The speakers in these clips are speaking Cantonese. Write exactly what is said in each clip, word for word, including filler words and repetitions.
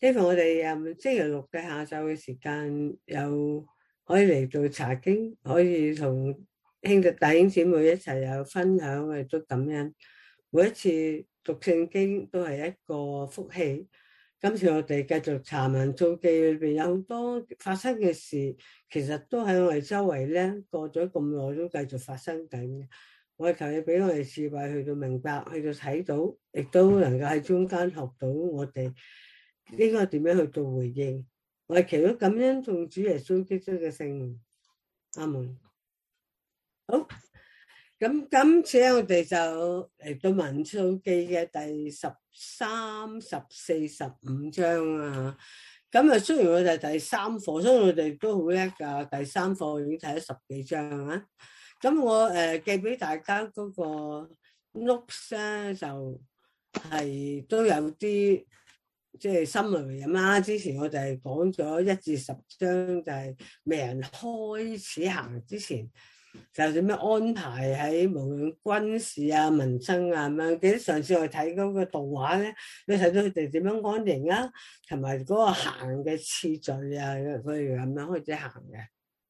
希望我哋誒星期六嘅下晝嘅時間，有可以嚟到查經，可以同兄弟弟兄姊妹一齊有分享，我哋都感恩。每一次讀聖經都係一個福氣。今次我哋繼續查文造記裏邊有好多發生嘅事，其實都喺我哋周圍咧，過咗咁耐都繼續發生緊嘅。我哋求你俾我哋智慧去到明白，去到睇到，亦都能夠喺中間學到我哋應該點樣去到回應。我哋祈禱感恩奉主耶穌基督嘅聖名，阿門。好，咁今次咧我哋就嚟到民數記嘅第十三、十四、十五章啊。咁啊，雖然我哋係第三課，所以我哋都好叻噶。第三課已經睇咗十幾章啊。咁我誒寄俾大家嗰個 notes 咧，就係都有啲即係 summary 咁啦。之前我哋講咗一至十章，就係未人開始行之前，就點樣安排喺無論軍事啊、民生啊咁樣。記得上次我睇嗰個動畫咧，你睇到佢哋點樣安營啊，同埋嗰個行嘅次序啊，佢哋咁樣開始行嘅。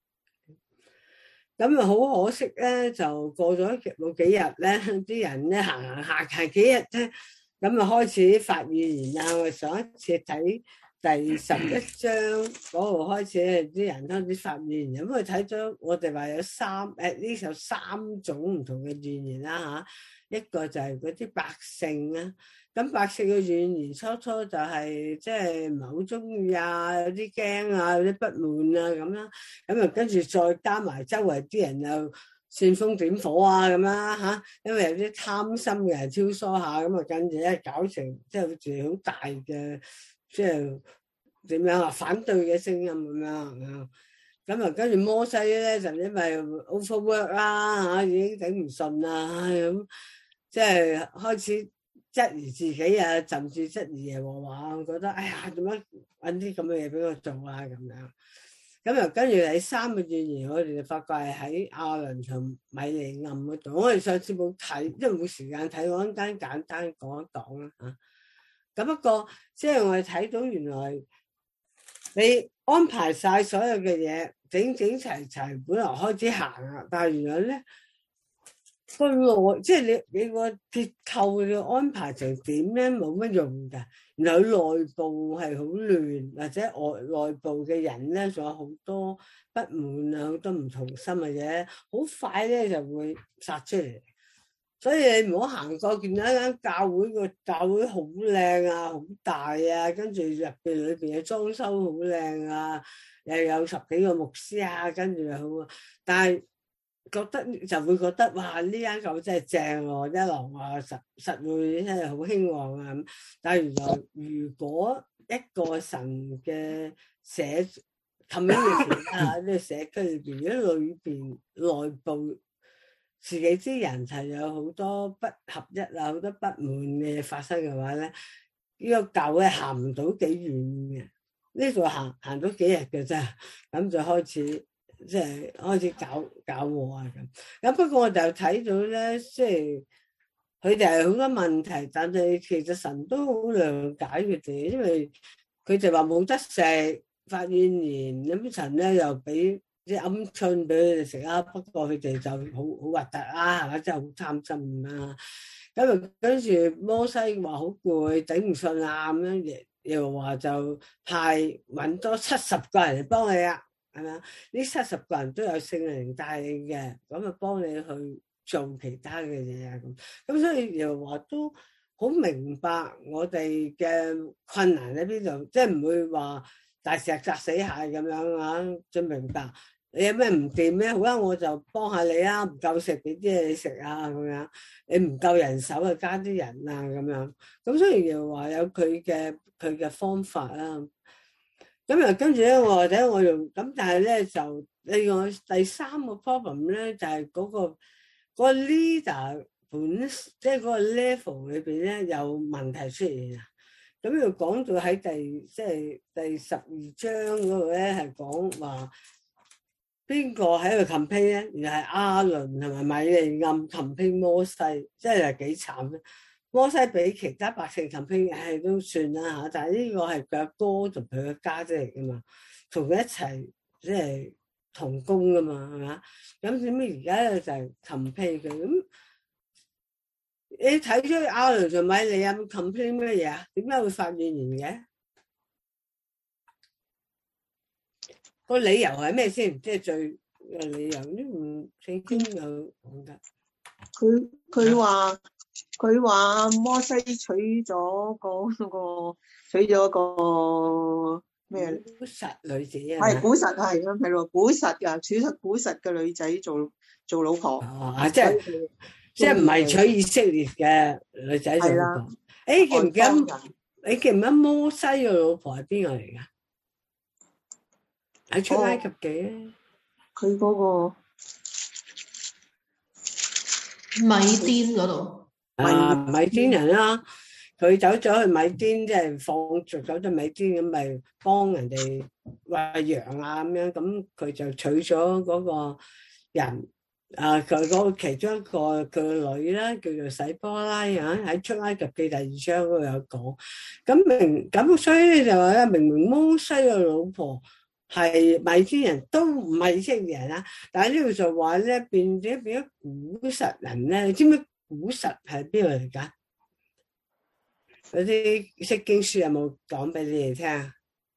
咁啊，好可惜咧，就過咗冇幾日咧，啲人咧行行下行幾日咧，咁啊開始發預言啊。我上一次睇第十一章嗰度開始，啲人開始發預言。咁我睇咗，我哋話有三誒呢首三種唔同嘅預言啦嚇。一個就係嗰啲百姓啊，咁百姓嘅預言初初就係即係唔係好中意啊，有啲驚啊，有啲不滿啊咁啦。咁啊跟住再加埋周圍啲人又煽風點火啊咁啦嚇，因為有啲貪心嘅人挑唆下，咁啊跟住咧搞成即係好似好大嘅即係點樣啊反對嘅聲音咁樣。咁啊跟住摩西咧就因為 overwork 啦嚇，已經頂唔順啦咁。即係開始質疑自己啊，甚至質疑耶和華，我覺得哎呀，點樣揾啲咁嘅嘢俾我做啊咁樣。咁又跟住第三個預言，我哋就發覺係喺亞倫同米利暗嗰度。我哋上次冇睇，因為冇時間睇，我一間簡單講一講啦嚇。咁不過即係我哋睇到原來你安排晒所有嘅嘢，整整齊齊，本來開始行啊，但係原來咧。個內即係你你個結構嘅安排成點咧，冇乜用噶。然後內部係好亂，或者外內部嘅人咧，仲有好多不滿啊，好多唔同心嘅嘢，好快咧就會殺出嚟。所以你唔好行過見到一間教會，個教會好靚啊，好大啊，跟住入邊裏邊嘅裝修好靚啊，又有十幾個牧師啊，跟住又好，但係。覺得就會覺得哇呢間教真係正喎，一樓啊實實會真係好興旺啊咁。但係原來如果一個神嘅社 community 啊，呢個社區裏邊，如果裏邊內部自己啲人係有好多不合一啊，好多不滿嘅嘢發生嘅話咧，呢個教會行唔到幾遠嘅，呢度行行到幾日嘅啫，咁就開始。即係開始搞搞我啊咁，咁不過我就睇到咧，即係佢哋係好多問題，但係其實神都好諒解佢哋，因為佢哋話冇得食，發怨言，咁神咧又俾啲鵪鶉俾佢哋食啊，不過佢哋就好好核突啊，係咪？真係好貪心啊！咁啊跟住摩西話好攰，頂唔順啊咁樣，又話就派搵多七十個人嚟幫你啊！係咪啊？呢七十個人都有聖靈帶領嘅，咁啊幫你去做其他嘅嘢啊咁。咁所以又話都好明白我哋嘅困難喺邊度，即係唔會話大石砸死蟹咁樣啊。最明白你有咩唔掂咩？好啊，我就幫下你啊，唔夠食俾啲嘢你食啊咁樣。你唔夠人手啊，加啲人啊咁樣。咁所以又話有佢嘅佢嘅方法啦。咁又跟住咧，我或者我用咁，但係咧就另外第三個 problem 咧，就係嗰個嗰個 leader 本即係嗰個 level 裏邊咧有問題出現啊。咁又講到喺第即係第十二章嗰度咧，係講話邊個喺度 campaign 咧？原來係亞倫同埋米利暗 campaign 摩西，即係幾慘咧。 摩西俾其他百姓 complain 係都算啦嚇，但係呢個係佢阿哥同佢嘅家姐嚟噶嘛，同佢一齊即係同工噶嘛，係嘛？咁點解而家咧就係 complain 佢咁？你睇咗亞倫同米利暗 complain 咩嘢啊？點解會發怨言嘅？個理由係咩先？即係最嘅理由呢？唔聖經有講㗎。 佢佢話佢話摩西娶咗個個娶咗個咩古實女子啊？ 係古實係咁係咯，古實噶娶實古實嘅女仔做做老婆。 哦，即係即係唔係娶以色列嘅女仔做老婆？誒，記唔記得？你記唔記得摩西嘅老婆係邊個嚟噶？喺出埃及記啊？ 佢嗰個米甸嗰度啊，米甸人啦，佢走咗去米甸，即係放逐走咗米甸，咁咪幫人哋餵羊啊咁樣，咁佢就娶咗嗰個人。啊！佢嗰個其中一個佢個女咧，叫做洗波拉啊，喺出埃及記第二章嗰度有講。咁明咁，所以咧就話咧，明明摩西嘅老婆係米甸人，都唔係以色列人啦。但係呢度就話咧，變咗變咗古實人咧。你知唔知古實係邊度嚟㗎？嗰啲釋經書有冇講俾你哋聽啊？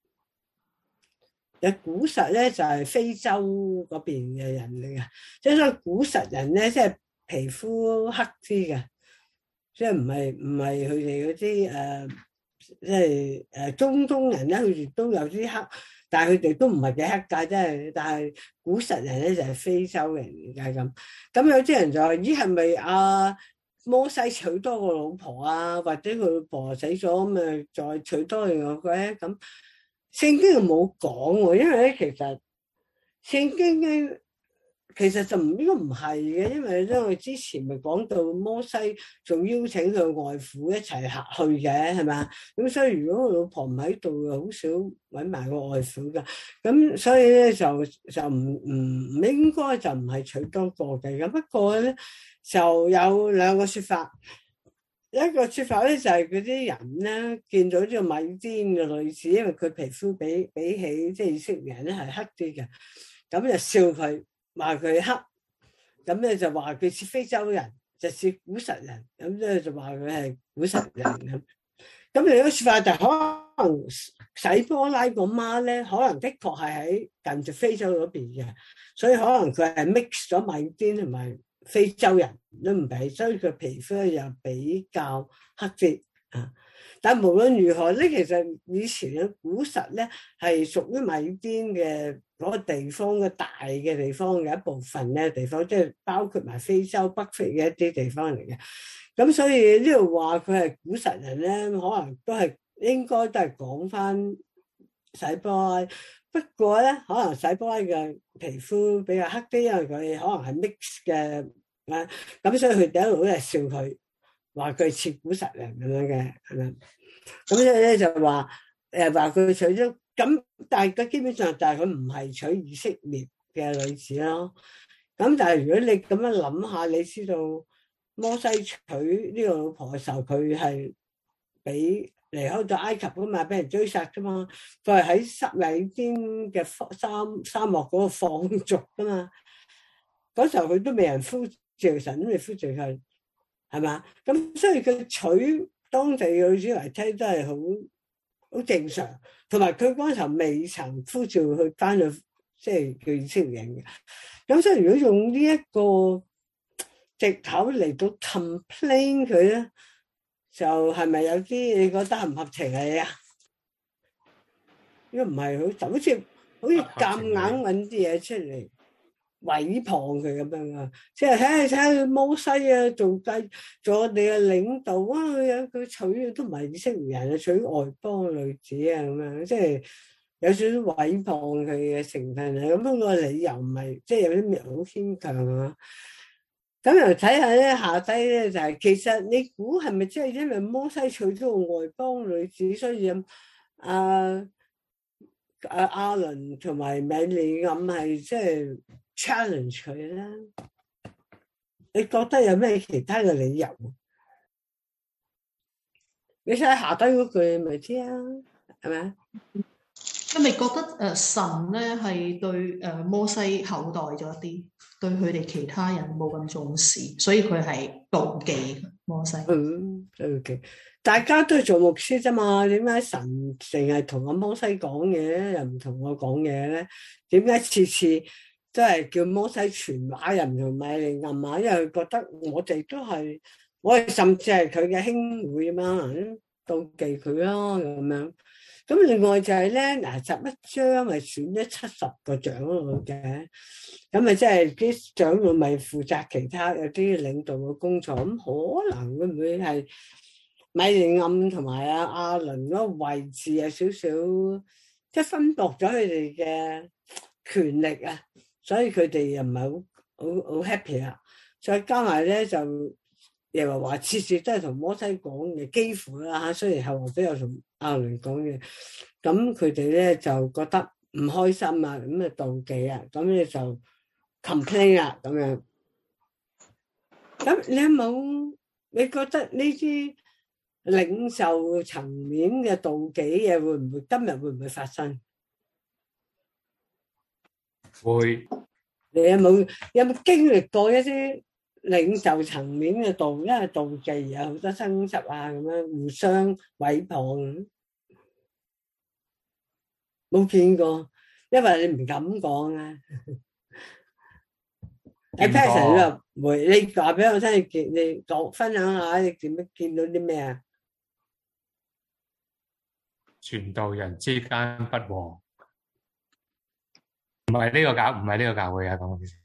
有古實咧就係非洲嗰邊嘅人嚟嘅，即係所以古實人咧即係皮膚黑啲嘅，即係唔係唔係佢哋嗰啲誒，即係誒中東人咧，佢哋都有啲黑，但係佢哋都唔係幾黑㗎，即係但係古實人咧就係非洲人嚟嘅咁。咁有啲人就話：咦，係咪阿摩西娶多個老婆啊？或者佢老婆死咗咁咪再娶多另外個咧咁？聖經又冇講喎，因為咧其實聖經咧其實就唔應該唔係嘅，因為咧我之前咪講到摩西仲邀請佢外父一齊下去嘅，係咪？咁所以如果個老婆唔喺度，好少揾埋個外父噶。咁所以咧就就唔唔唔應該就唔係娶多個嘅。咁不過咧就有兩個說法。一個說法咧就係嗰啲人咧見到呢個米甸嘅女子，因為佢皮膚比比起即係以色列人咧係黑啲嘅，咁就笑佢，話佢黑，咁咧就話佢似非洲人，就似古實人，咁咧就話佢係古實人咁。咁另一個說法就可能洗波拉個媽咧，可能的確係喺近住非洲嗰邊嘅，所以可能佢係 mix 咗米甸同埋非洲人都唔俾，所以佢皮膚又比較黑啲啊。但無論如何咧，其實以前嘅古實咧係屬於米甸嘅嗰個地方嘅大嘅地方嘅一部分咧地方，即係包括埋非洲北非嘅一啲地方嚟嘅。咁所以呢度話佢係古實人咧，可能都係應該都係講翻洗波拉。不過咧，可能洗波拉嘅皮膚比較黑啲，因為佢可能係 mix 嘅啊，咁所以佢哋一路都係笑佢，話佢似古實人咁樣嘅，係咪？咁所以咧就話誒話佢娶咗咁，但係佢基本上就係佢唔係娶以色列嘅女子咯。咁但係如果你咁樣諗下，你知道摩西娶呢個老婆嘅時候，佢係俾離開咗埃及噶嘛，俾人追殺噶嘛，佢係喺濕米甸嘅沙沙漠嗰度放逐噶嘛。嗰時候佢都未人呼召神，都未呼召佢，係嘛？咁所以佢娶當地嘅女子嚟聽都係好好正常，同埋佢嗰時候未曾呼召佢翻去，即係佢以色列人嘅。咁所以如果用呢一個藉口嚟到 complain 佢咧，就係咪有啲你覺得合唔合情理啊？呢個唔係好，就好似好似夾硬揾啲嘢出嚟毀謗佢咁樣啊！即係睇下睇下摩西啊，做計做我哋嘅領導啊，佢佢娶都唔係以色列人啊，娶外邦女子啊咁樣，即係有少少毀謗佢嘅成分啊！咁樣個理由唔係即係有啲咩好牽強啊！咁又睇下咧，下低咧就係、是、其實你估係咪即係因為摩西娶咗個外邦女子，所以啊啊亞倫同埋米利暗係即係 challenge 佢咧？你覺得有咩其他嘅理由？ 你睇下下低嗰句咪知啊，係咪啊？ 你咪覺得誒神咧係對誒摩西後代咗一啲，對佢哋其他人冇咁重視，所以佢係妒忌摩西。 嗯，妒忌。大家都係做牧師啫嘛，點解神淨係同阿摩西講嘢，又唔同我講嘢咧？點解次次都係叫摩西傳話，又唔同米利暗啊？因為佢覺得我哋都係，我哋甚至係佢嘅兄妹嘛，妒忌佢咯咁樣。咁另外就係咧，嗱十一章咪選咗七十個長老嘅，咁咪即係啲長老咪負責其他有啲領導嘅工作，咁可能會唔會係米利暗同埋阿亞倫嗰個位置有少少即係分薄咗佢哋嘅權力啊，所以佢哋又唔係好好好 happy 啊，再加埋咧就又話話次次都係同摩西講嘅，幾乎啦嚇，雖然後來都有同亞倫講嘅，咁佢哋咧就覺得唔開心啊，咁啊妒忌啊，咁咧就 complain 啊咁樣。咁你有冇？你覺得呢啲領袖層面嘅妒忌嘅會唔會今日會唔會發生？ 會。 你有冇有冇經歷過一啲領袖層面嘅妒，因為妒忌有好多爭執啊，咁樣互相毀謗？冇見過，因為你唔敢講啊。阿 Patrick 又回，你話俾我聽，你見你講分享下，你點樣見到啲咩啊？ 傳道人之間不和，唔係呢個教，唔係呢個教會啊，講嘅事。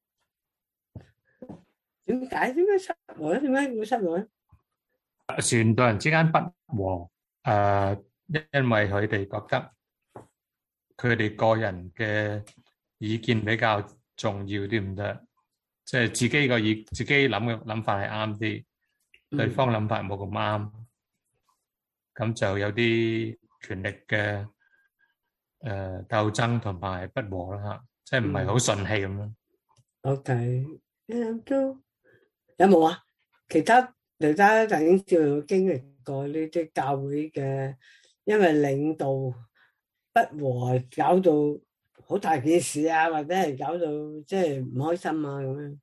點解點解失和咧？點解會失和咧？ 傳道人之間不和，誒，因為佢哋覺得佢哋個人嘅意見比較重要啲，唔得，即係自己個意，自己諗嘅諗法係啱啲，對方諗法冇咁啱，咁就有啲權力嘅誒鬥爭同埋不和啦嚇，即係唔係好順氣咁樣。 OK，都有冇啊？其他其他就已經照經歷過呢啲教會嘅，因為領導不和，搞到好大件事啊，或者係搞到即係唔開心啊咁樣。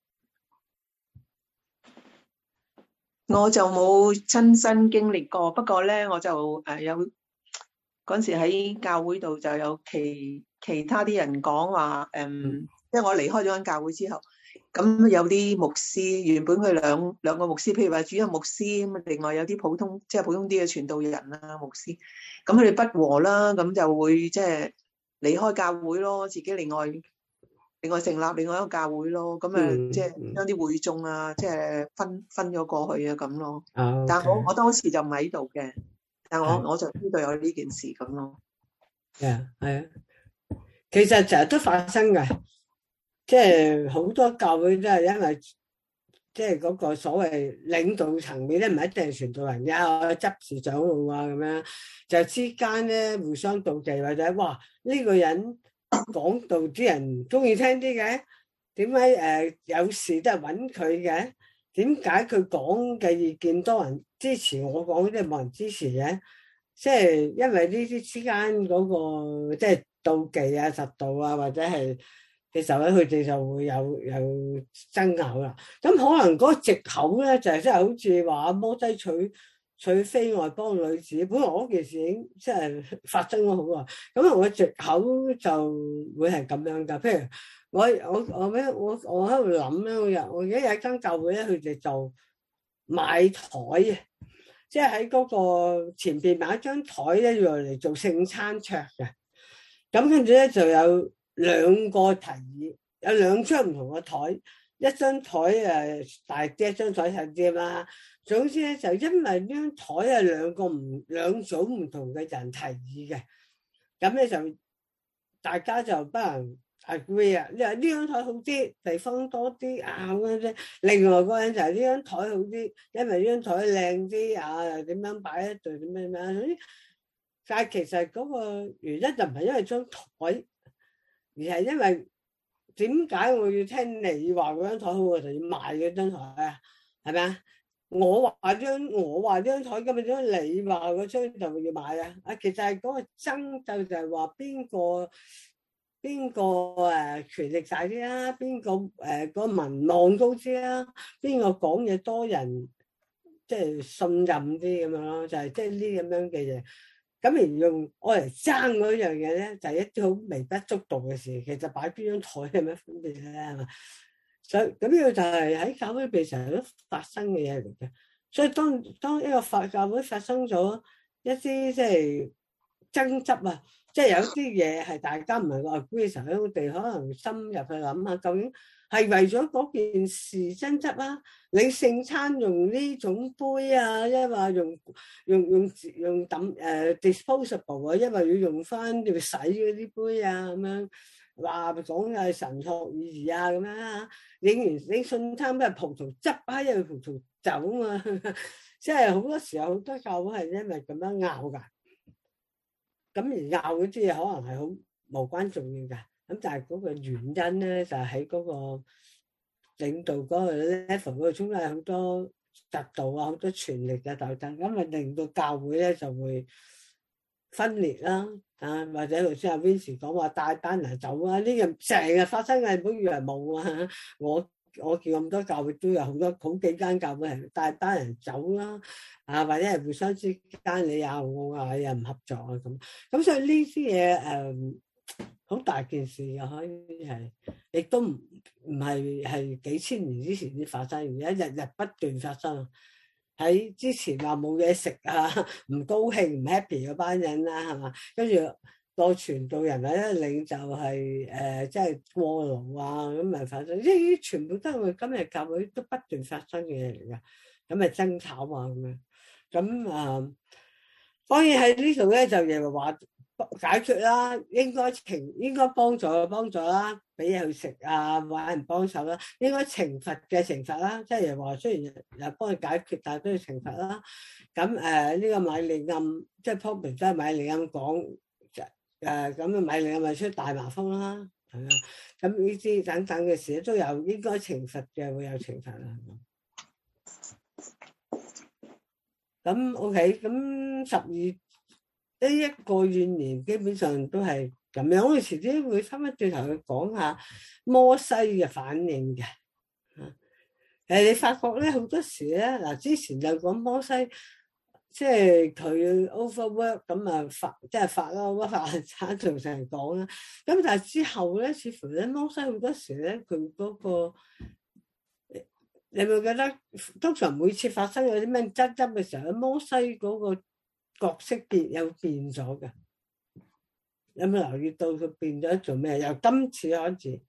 我就冇親身經歷過，不過咧我就誒有嗰陣時喺教會度就有其其他啲人講話，誒、嗯，即係我離開咗間教會之後，咁有啲牧師原本佢兩兩個牧師，譬如話主任牧師咁，另外有啲普通即係普通啲嘅傳道人啦，牧師，咁佢哋不和啦，咁就會即係離開教會咯，自己另外另外成立另外一個教會咯，咁誒即係將啲會眾啊，即係分分咗過去啊咁咯。 Oh, okay. 但係我我當時就唔喺度嘅，但係我我就知道有呢件事咁咯。 係啊係啊，其實成日都發生嘅，即係好多教會都係因為即係嗰個所謂領導層面咧，唔係一定係傳道人嘅，執事長老啊咁樣，就之間咧互相妒忌，或者哇呢、這個人講道啲人中意聽啲嘅，點解誒有事都係揾佢嘅？點解佢講嘅意見多人支持，我講啲冇人支持嘅？即係因為呢啲之間嗰個即係妒忌啊、嫉妒啊，或者係嘅時候咧，佢哋就會有有爭拗啦。咁可能嗰個藉口咧，就係即係好似話摩西娶娶非外邦女子，本來嗰件事已經即係發生咗好耐。咁我藉口就會係咁樣噶。譬如我我我咩我我喺度諗咧，我有我而家有一間教會咧，佢哋就買台啊。即係喺嗰個前邊買一張台咧，用嚟做聖餐桌嘅。咁跟住咧就有兩個提議，有兩張唔同嘅台，一張台誒大啲，一張台細啲啦。總之咧就因為呢張台係兩個唔兩組唔同嘅人提議嘅，咁咧就大家就不能agree啊！你話呢張台好啲，地方多啲啊咁樣啫。另外嗰個人就係呢張台好啲，因為呢張台靚啲啊，點樣擺一對點樣點樣。但係其實嗰個原因就唔係因為張台，而係因為點解我要聽你話嗰張台好，我就要買嗰張台啊？係咪啊？ 我話張我話張台咁樣，你話嗰張就要買啊？啊，其實係嗰個爭鬥就係話邊個邊個誒權力大啲啊？邊個誒個民望高啲啊？邊個講嘢多人即係信任啲咁樣咯？就係即係呢咁樣嘅嘢。咁而用我嚟爭嗰樣嘢咧，就係一啲好微不足道嘅事。其實擺邊張台有咩分別咧？係嘛？所以咁呢個就係喺教會裏邊成日都發生嘅嘢嚟嘅。所以當當一個法教會發生咗一啲即係爭執啊，即係有啲嘢係大家唔係話 agree 嘅時候，我哋可能深入去諗下，究竟係為咗嗰件事爭執啊？你聖餐用呢種杯啊，因為用用用用抌誒 disposable 啊，因為要用翻要洗嗰啲杯啊咁樣。話講係神學意義啊咁樣啊，影完影信餐咩葡萄汁啊，因為葡萄酒啊嘛，即係好多時候好多教會係因為咁樣拗㗎，咁而拗嗰啲嘢可能係好無關重要㗎，咁但係嗰個原因咧就係喺嗰個領導嗰個 level 嗰度，中間好多嫉妒啊，好多權力嘅鬥爭，咁咪令到教會咧就會分裂啦。啊，或者頭先阿 Vincy 講話帶班人走啊，呢樣成日發生嘅，唔好以為冇啊！我我見咁多教會都有好多好幾間教會係帶班人走啦，啊或者係互相之間你又我啊又唔合作啊咁，咁所以呢啲嘢誒好大件事又可以係，亦都唔唔係係幾千年之前先發生，而家日日不斷發生。喺之前話冇嘢食啊，唔高興唔 happy 嗰班人啦，係嘛？跟住個傳道人或者領袖係誒，即係過勞啊，咁咪發生，呢啲全部都係我今日教會都不斷發生嘅嘢嚟㗎，咁咪爭吵啊咁樣，咁啊，當然喺呢度咧就又話解決啦，應該情應該幫助嘅幫助啦，俾嘢去食啊，揾人幫手啦，應該懲罰嘅懲罰啦，即係又話雖然又幫佢解決，但係都要懲罰啦。咁誒呢個米利暗，即係 Paul 都係米利暗講誒，咁啊米利暗咪出大麻風啦，係啊，咁呢啲等等嘅事都有應該懲罰嘅，會有懲罰啦。咁 OK，咁十二。呢一個怨言基本上都係咁樣，我哋遲啲會翻返轉頭去講下摩西嘅反應嘅。誒，你發覺咧好多時咧，嗱之前就講摩西，即係佢 overwork 咁啊發，即係發咯，乜發產同成日講啦。咁但係之後咧，似乎咧摩西好多時咧，佢嗰個，你會覺得通常每次發生有啲咩爭執嘅時候，摩西嗰個角色變有變咗嘅，有冇留意到佢變咗做咩？由今次開始，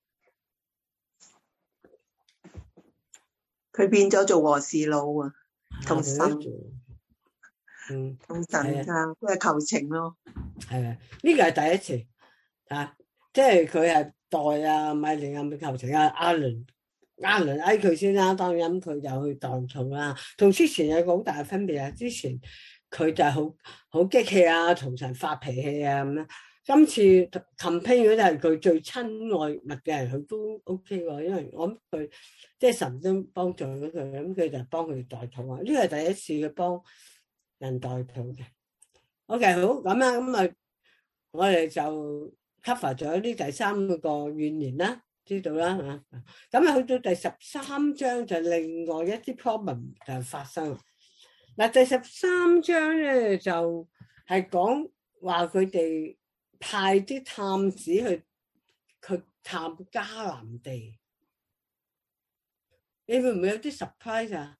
佢變咗做和事佬啊，同神， 嗯， 同神啊，即係求情咯。 係啊，呢個係第一次啊，即係佢係代啊米利暗求情啊，亞倫亞倫嗌佢先啦，當然佢就去代禱啦，同之前有個好大嘅分別啊，之前。佢就係好好激氣啊，同神發脾氣啊咁樣。今次 campaign 嗰啲係佢最親愛物嘅人，佢都 OK 喎。因為我諗佢即係神都幫助咗佢，咁佢就幫佢代禱啊。呢個係第一次佢幫人代禱嘅。OK，好咁啊，咁啊，我哋就 cover 咗呢第三個怨言啦，知道啦嚇。咁啊，去到第十三章就另外一啲 problem 就發生。嗱，第十三章咧就係講話佢哋派啲探子去去探迦南地，你會唔會有啲 surprise 啊？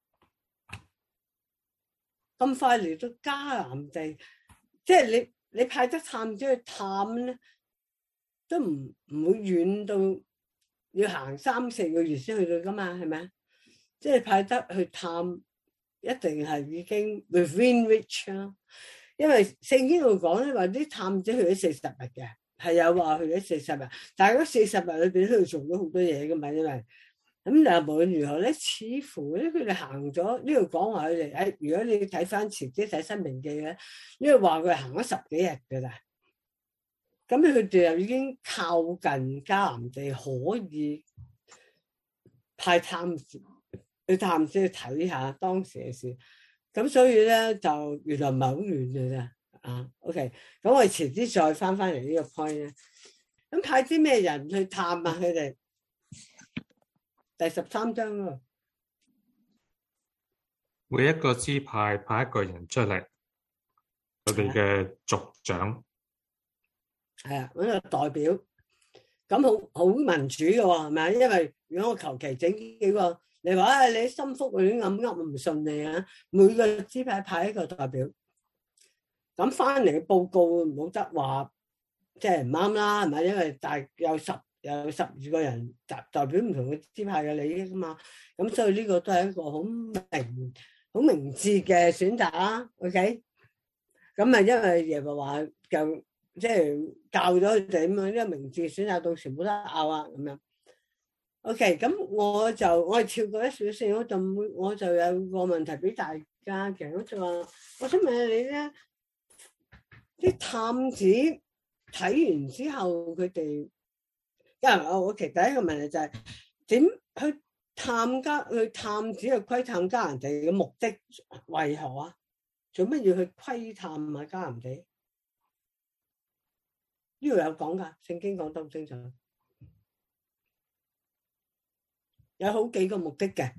咁快嚟到迦南地，即係你你派得探子去探咧，都唔唔會遠到要行三四個月先去到噶嘛，係咪？即係派得去探。一定係已經 within reach 啦，因為聖經度講咧話啲探子去咗四十日嘅，係有話去咗四十日，但係嗰四十日裏邊都要做咗好多嘢噶嘛，因為咁但係無論如何咧，似乎咧佢哋行咗呢度講話佢哋，誒，如果你睇翻前啲睇申命記咧，呢度話佢行咗十幾日噶啦，咁佢哋又已經靠近迦南地，可以派探子。 去探子去睇下當時嘅事。咁所以咧就原來唔係好遠嘅啫。啊 ，OK，咁我哋遲啲再翻翻嚟呢個 point 咧。咁派啲咩人去探啊？佢哋第十三章咯。 每一個支派派一個人出嚟，佢哋嘅族長係啊，嗰個代表。咁好好民主嘅喎，係咪？因為如果我求其整幾個，你話啊，你心腹亂噏噏，唔信你啊。每個支派派一個代表，咁翻嚟嘅報告冇得話，即係唔啱啦，係咪？因為大有十有十二個人代代表唔同嘅支派嘅利益噶嘛，咁所以呢個都係一個好明好明智嘅選擇啦。OK，咁啊，因為耶和華就。即係教咗佢哋咁樣，呢個明智選擇到時冇得拗啊咁樣。OK，咁我就我係跳過一少少，我就我就有個問題俾大家嘅，我就話，我想問下你咧，啲探子睇完之後，佢哋，因為我其實第一個問題就係點去探家去探子去窺探迦南地嘅目的為何啊？做乜要去窺探啊迦南地？呢度有講噶，聖經講得好清楚，有好幾個目的嘅。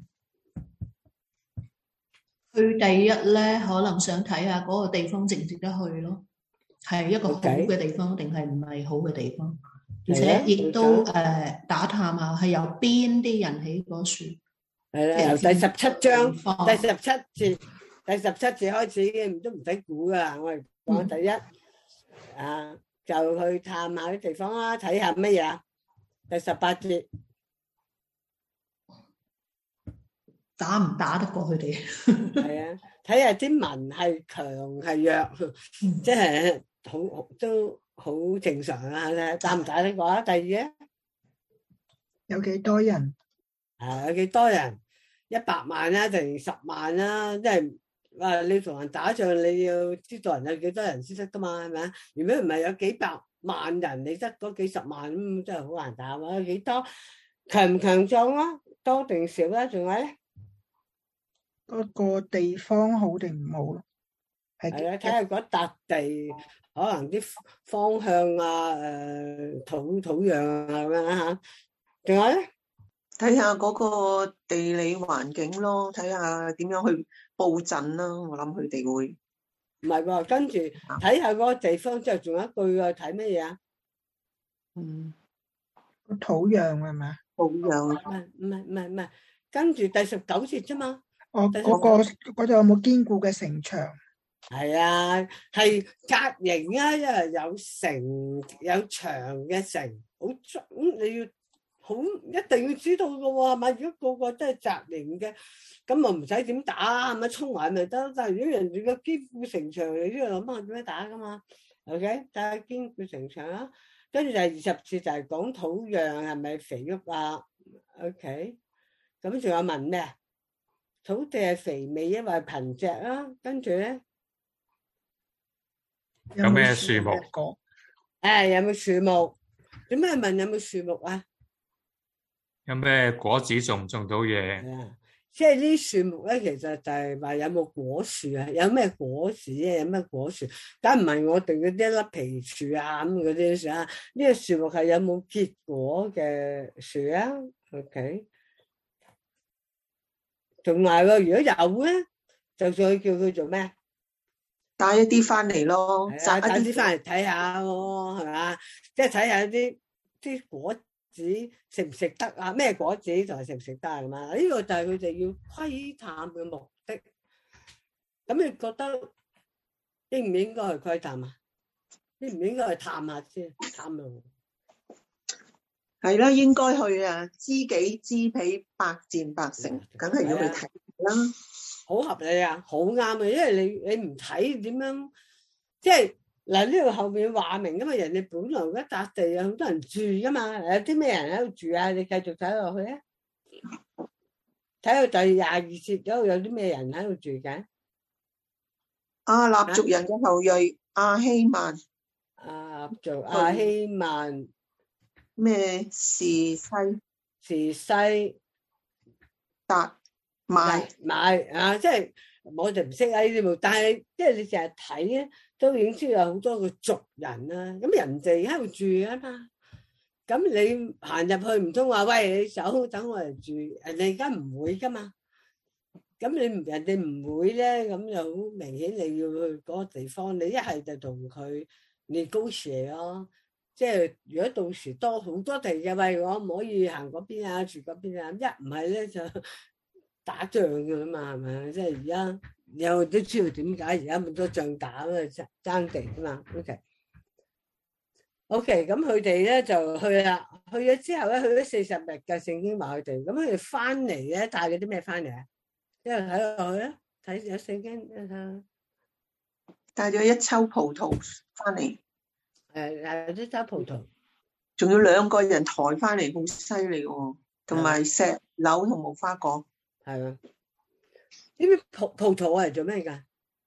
佢第一咧，可能想睇下嗰個地方值唔值得去咯，係一個好嘅地方定係唔係好嘅地方，而且亦都誒、呃、打探下係有邊啲人喺嗰處。 係啦，由第十七章第十七節第十七節開始嘅，都唔使估噶。我哋講第一、嗯、啊。就去探下啲地方啦，睇下乜嘢？第十八節打唔打得過佢哋？ 係啊，睇下啲民係強係弱，即係好都好正常啊。打唔打得過啊？第二咧， 有幾多人？ 啊，有幾多人？一百萬啦，定十萬啦？即係話你同人打仗，你要知道人有幾多人先得噶嘛？係咪啊？如果唔係有幾百萬人，你得嗰幾十萬咁，真係好難打啊！有幾多強唔強壯啊？多定少啦？仲有咧？ 嗰個地方好定唔好咯？ 係啊，睇下嗰笪地可能啲方向啊、誒土土壤啊咁樣啦嚇。仲有咧？ 睇下嗰個地理環境咯，睇下點樣去佈陣啦。我諗佢哋會唔係喎，跟住睇下嗰個地方之後，仲有一句啊，睇乜嘢啊？ 嗯，個土壤係咪？土壤唔係唔係唔係唔係，跟住第十九節啫嘛。 哦，嗰個嗰度有冇堅固嘅城牆？係啊，係紮營啊，因為有城有牆嘅城，好咁你要好一定要知道㗎喎，係咪？如果個個都係紮營嘅，咁啊唔使點打，係咪衝埋咪得？但係如果人哋個堅固城牆，你都要諗下點樣打㗎嘛 ？OK，睇下堅固城牆啊，跟住就係二十節就係講土壤係咪肥沃啊 ？OK，咁仲有問咩？土地係肥美因為貧瘠啦，跟住咧有咩樹木？ 誒、 哎，有冇樹木？點解問有冇樹木啊？ 有咩果子種唔種到嘢？ 係啊，即係呢啲樹木咧，其實就係話有冇果樹啊？有咩果子啊？有咩果樹？梗唔係我哋嗰啲甩皮樹啊咁嗰啲樹啊。呢個樹木係有冇結果嘅樹啊 ？OK。仲埋喎，如果有咧，就再叫佢做咩？ 帶一啲翻嚟咯， 帶帶啲翻嚟睇下喎，係嘛？即係睇下啲啲果子食唔食得啊？咩果子同埋食唔食得啊？咁啊？呢個就係佢哋要窺探嘅目的。咁你覺得應唔應該去窺探啊？應唔應該去探下先？探路係啦，應該去啊！知己知彼，百戰百勝，梗係要去睇啦。好合理啊，好啱啊！因為你你唔睇點樣，即係嗱呢度後面話明噶嘛，人哋本來嗰笪地有好多人住噶嘛，有啲咩人喺度住啊？你繼續睇落去啊，睇到第廿二節嗰度有啲咩人喺度住嘅？ 亞納族人嘅後裔亞希曼， 亞納族亞希曼。 咩時西時西達買買啊，即係我哋唔識啊呢啲冇，但係即係你成日睇咧，都已經知道有好多個族人啦。咁人哋喺度住啊嘛，咁你行入去唔通話喂，你走等我嚟住，人哋而家唔會噶嘛。咁你唔人哋唔會咧，咁就好明顯你要去嗰個地方，你一係就同佢negotiate咯。即係如果到時多好多地嘅，喂，我唔可以行嗰邊啊，住嗰邊啊，一唔係咧就打仗㗎嘛，係咪？即係而家有都知道點解而家咁多仗打啊，爭地啊嘛。OK，OK， okay, 咁佢哋咧就去啦，去咗之後咧，去咗四十日嘅聖經話佢哋，咁佢哋翻嚟咧帶咗啲咩翻嚟啊？一路睇落去啦，睇有聖經一睇， 帶咗一抽葡萄翻嚟， 誒誒啲揸葡萄， 仲要兩個人抬翻嚟，好犀利喎！同埋石榴同無花果， 係啊，呢啲葡葡萄係做咩㗎？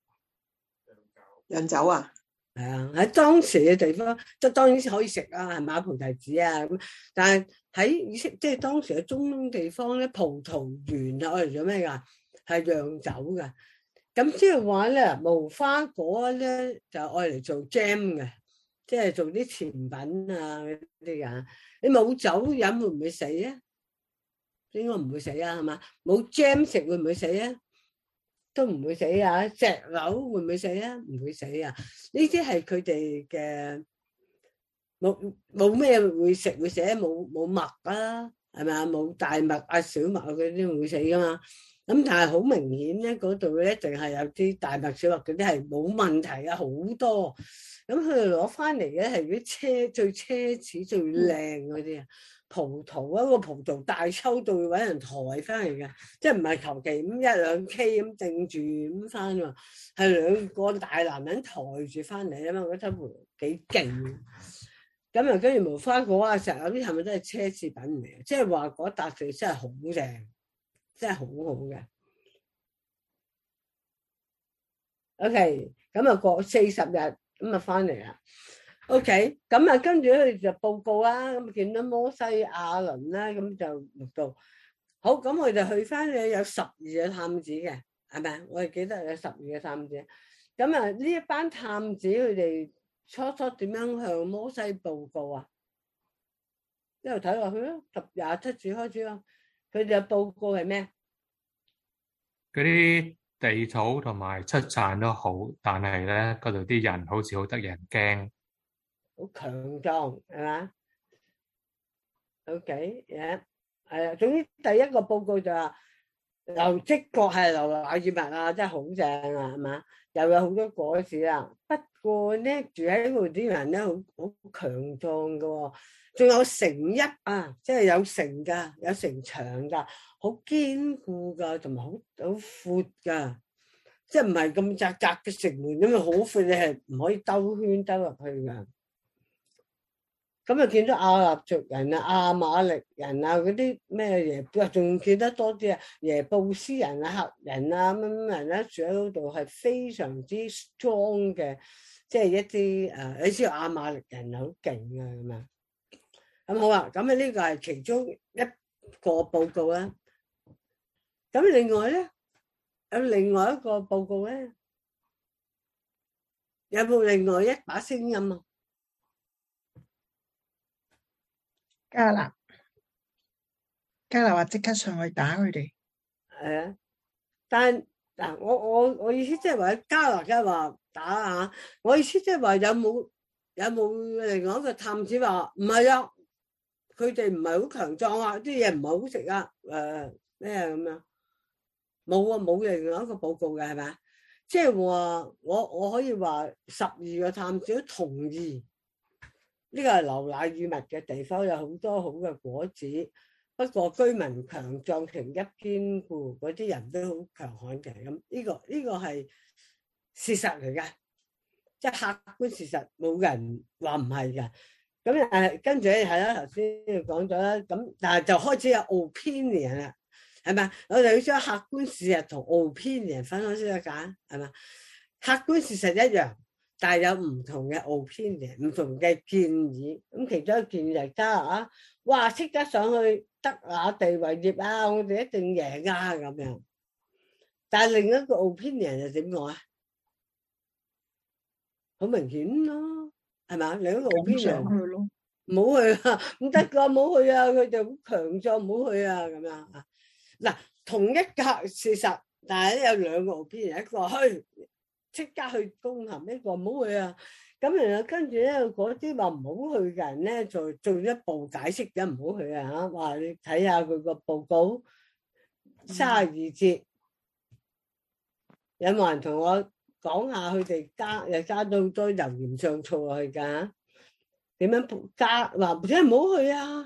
釀酒啊！ 係啊，喺當時嘅地方，即係當然可以食啊，係馬葡提子啊咁。但係喺以色即係當時嘅中東地方咧，葡萄園啊，我嚟做咩㗎？係釀酒㗎。咁即係話咧，無花果咧就愛嚟做 jam 嘅，即係做啲甜品啊嗰啲㗎。你冇酒飲會唔會死啊？應該唔會死啊，係嘛？冇 jam 食會唔會死啊？都唔會死啊！石榴會唔會死啊？唔會死啊！呢啲係佢哋嘅冇冇咩會食會死，冇冇麥啊，係咪啊？冇大麥啊、小麥啊嗰啲會死噶嘛？咁但係好明顯咧，嗰度咧淨係有啲大麥、小麥嗰啲係冇問題啊，好多。咁佢哋攞翻嚟嘅係啲奢最奢侈、最靚嗰啲啊。葡萄啊，個葡萄大抽到要揾人抬翻嚟嘅，即係唔係求其咁一兩 K 咁定住咁翻喎，係兩個大男人抬住翻嚟啊嘛，嗰抽葡萄幾勁。咁啊，跟住無花果啊、石榴啲係咪都係奢侈品嚟嘅？即係話嗰笪地真係好正，真係好好嘅。OK，咁啊過四十日咁啊翻嚟啦。O.K. 咁啊，跟住佢哋就報告啦，咁見到摩西亞倫啦，咁就錄到好。咁我哋去翻去有十二個探子嘅，係咪？我哋記得有十二個探子。咁啊，呢一班探子佢哋初初點樣向摩西報告啊？一路睇落去咯，十廿七節開始咯。佢哋嘅報告係咩？ 嗰啲地土同埋出產都好，但係咧嗰度啲人好似好得人驚。 好強壯係嘛 ？OK，嘢係啊。總之第一個報告就話流積國係流奶與蜜啊，真係好正啊，係嘛？又有好多果子啊。不過咧，住喺度啲人咧好好強壯噶喎，仲有城邑啊，即係有城噶，有城牆噶，好堅固噶，同埋好好闊噶，即係唔係咁窄窄嘅城門咁啊，好闊，你係唔可以兜圈兜入去噶。咁啊，見到亞納族人啊、亞瑪力人啊嗰啲咩耶，仲見得多啲啊，耶布斯人啊、赫人啊乜乜人咧住喺嗰度係非常之 strong 嘅，即係一啲誒，你知道亞瑪力人好勁啊咁啊。咁好啦，咁啊呢個係其中一個報告啦。咁另外咧有另外一個報告咧，有冇另外一把聲音啊？ 加納，加納話即刻上去打佢哋。 係啊，但嗱，我我我意思即係話加納嘅話打啊，我意思即係話有冇有冇另外一個探子話唔係啊？佢哋唔係好強壯啊，啲嘢唔係好食啊，誒咩咁樣？冇啊，冇另外一個報告嘅係咪？即係話我我可以話十二個探子都同意。呢個係流奶與蜜嘅地方，有好多好嘅果子。不過居民強壯，城邑堅固，嗰啲人都好強悍嘅。咁呢個呢個係事實嚟嘅，即係客觀事實，冇人話唔係嘅。咁誒，跟住咧係啦，頭先講咗啦。咁但係就開始有 opinion 啦，係咪？我哋要將客觀事實同 opinion 分開先得㗎，係咪？客觀事實一樣。但係有唔同嘅 opinion，唔同嘅建議。咁其中一個建議就係加啊，哇！即刻上去得亞地為業啊，我哋一定贏啊咁樣。 但係另一個 opinion 又點講啊？好明顯咯，係咪？另一個 opinion 去咯， 唔好去啊，唔得噶，唔好去啊！佢哋好強壯，唔好去啊！咁樣啊，嗱，同一個事實，但係咧有兩個 opinion，一個去即刻去攻陷，一個唔好去啊。咁然後跟住咧，嗰啲話唔好去嘅人咧，就進一步解釋緊唔好去啊嚇。話你睇下佢個報告三十二節，有冇人同我講下佢哋加又加到好多油鹽醬醋落去㗎？點樣加話唔知唔好去啊？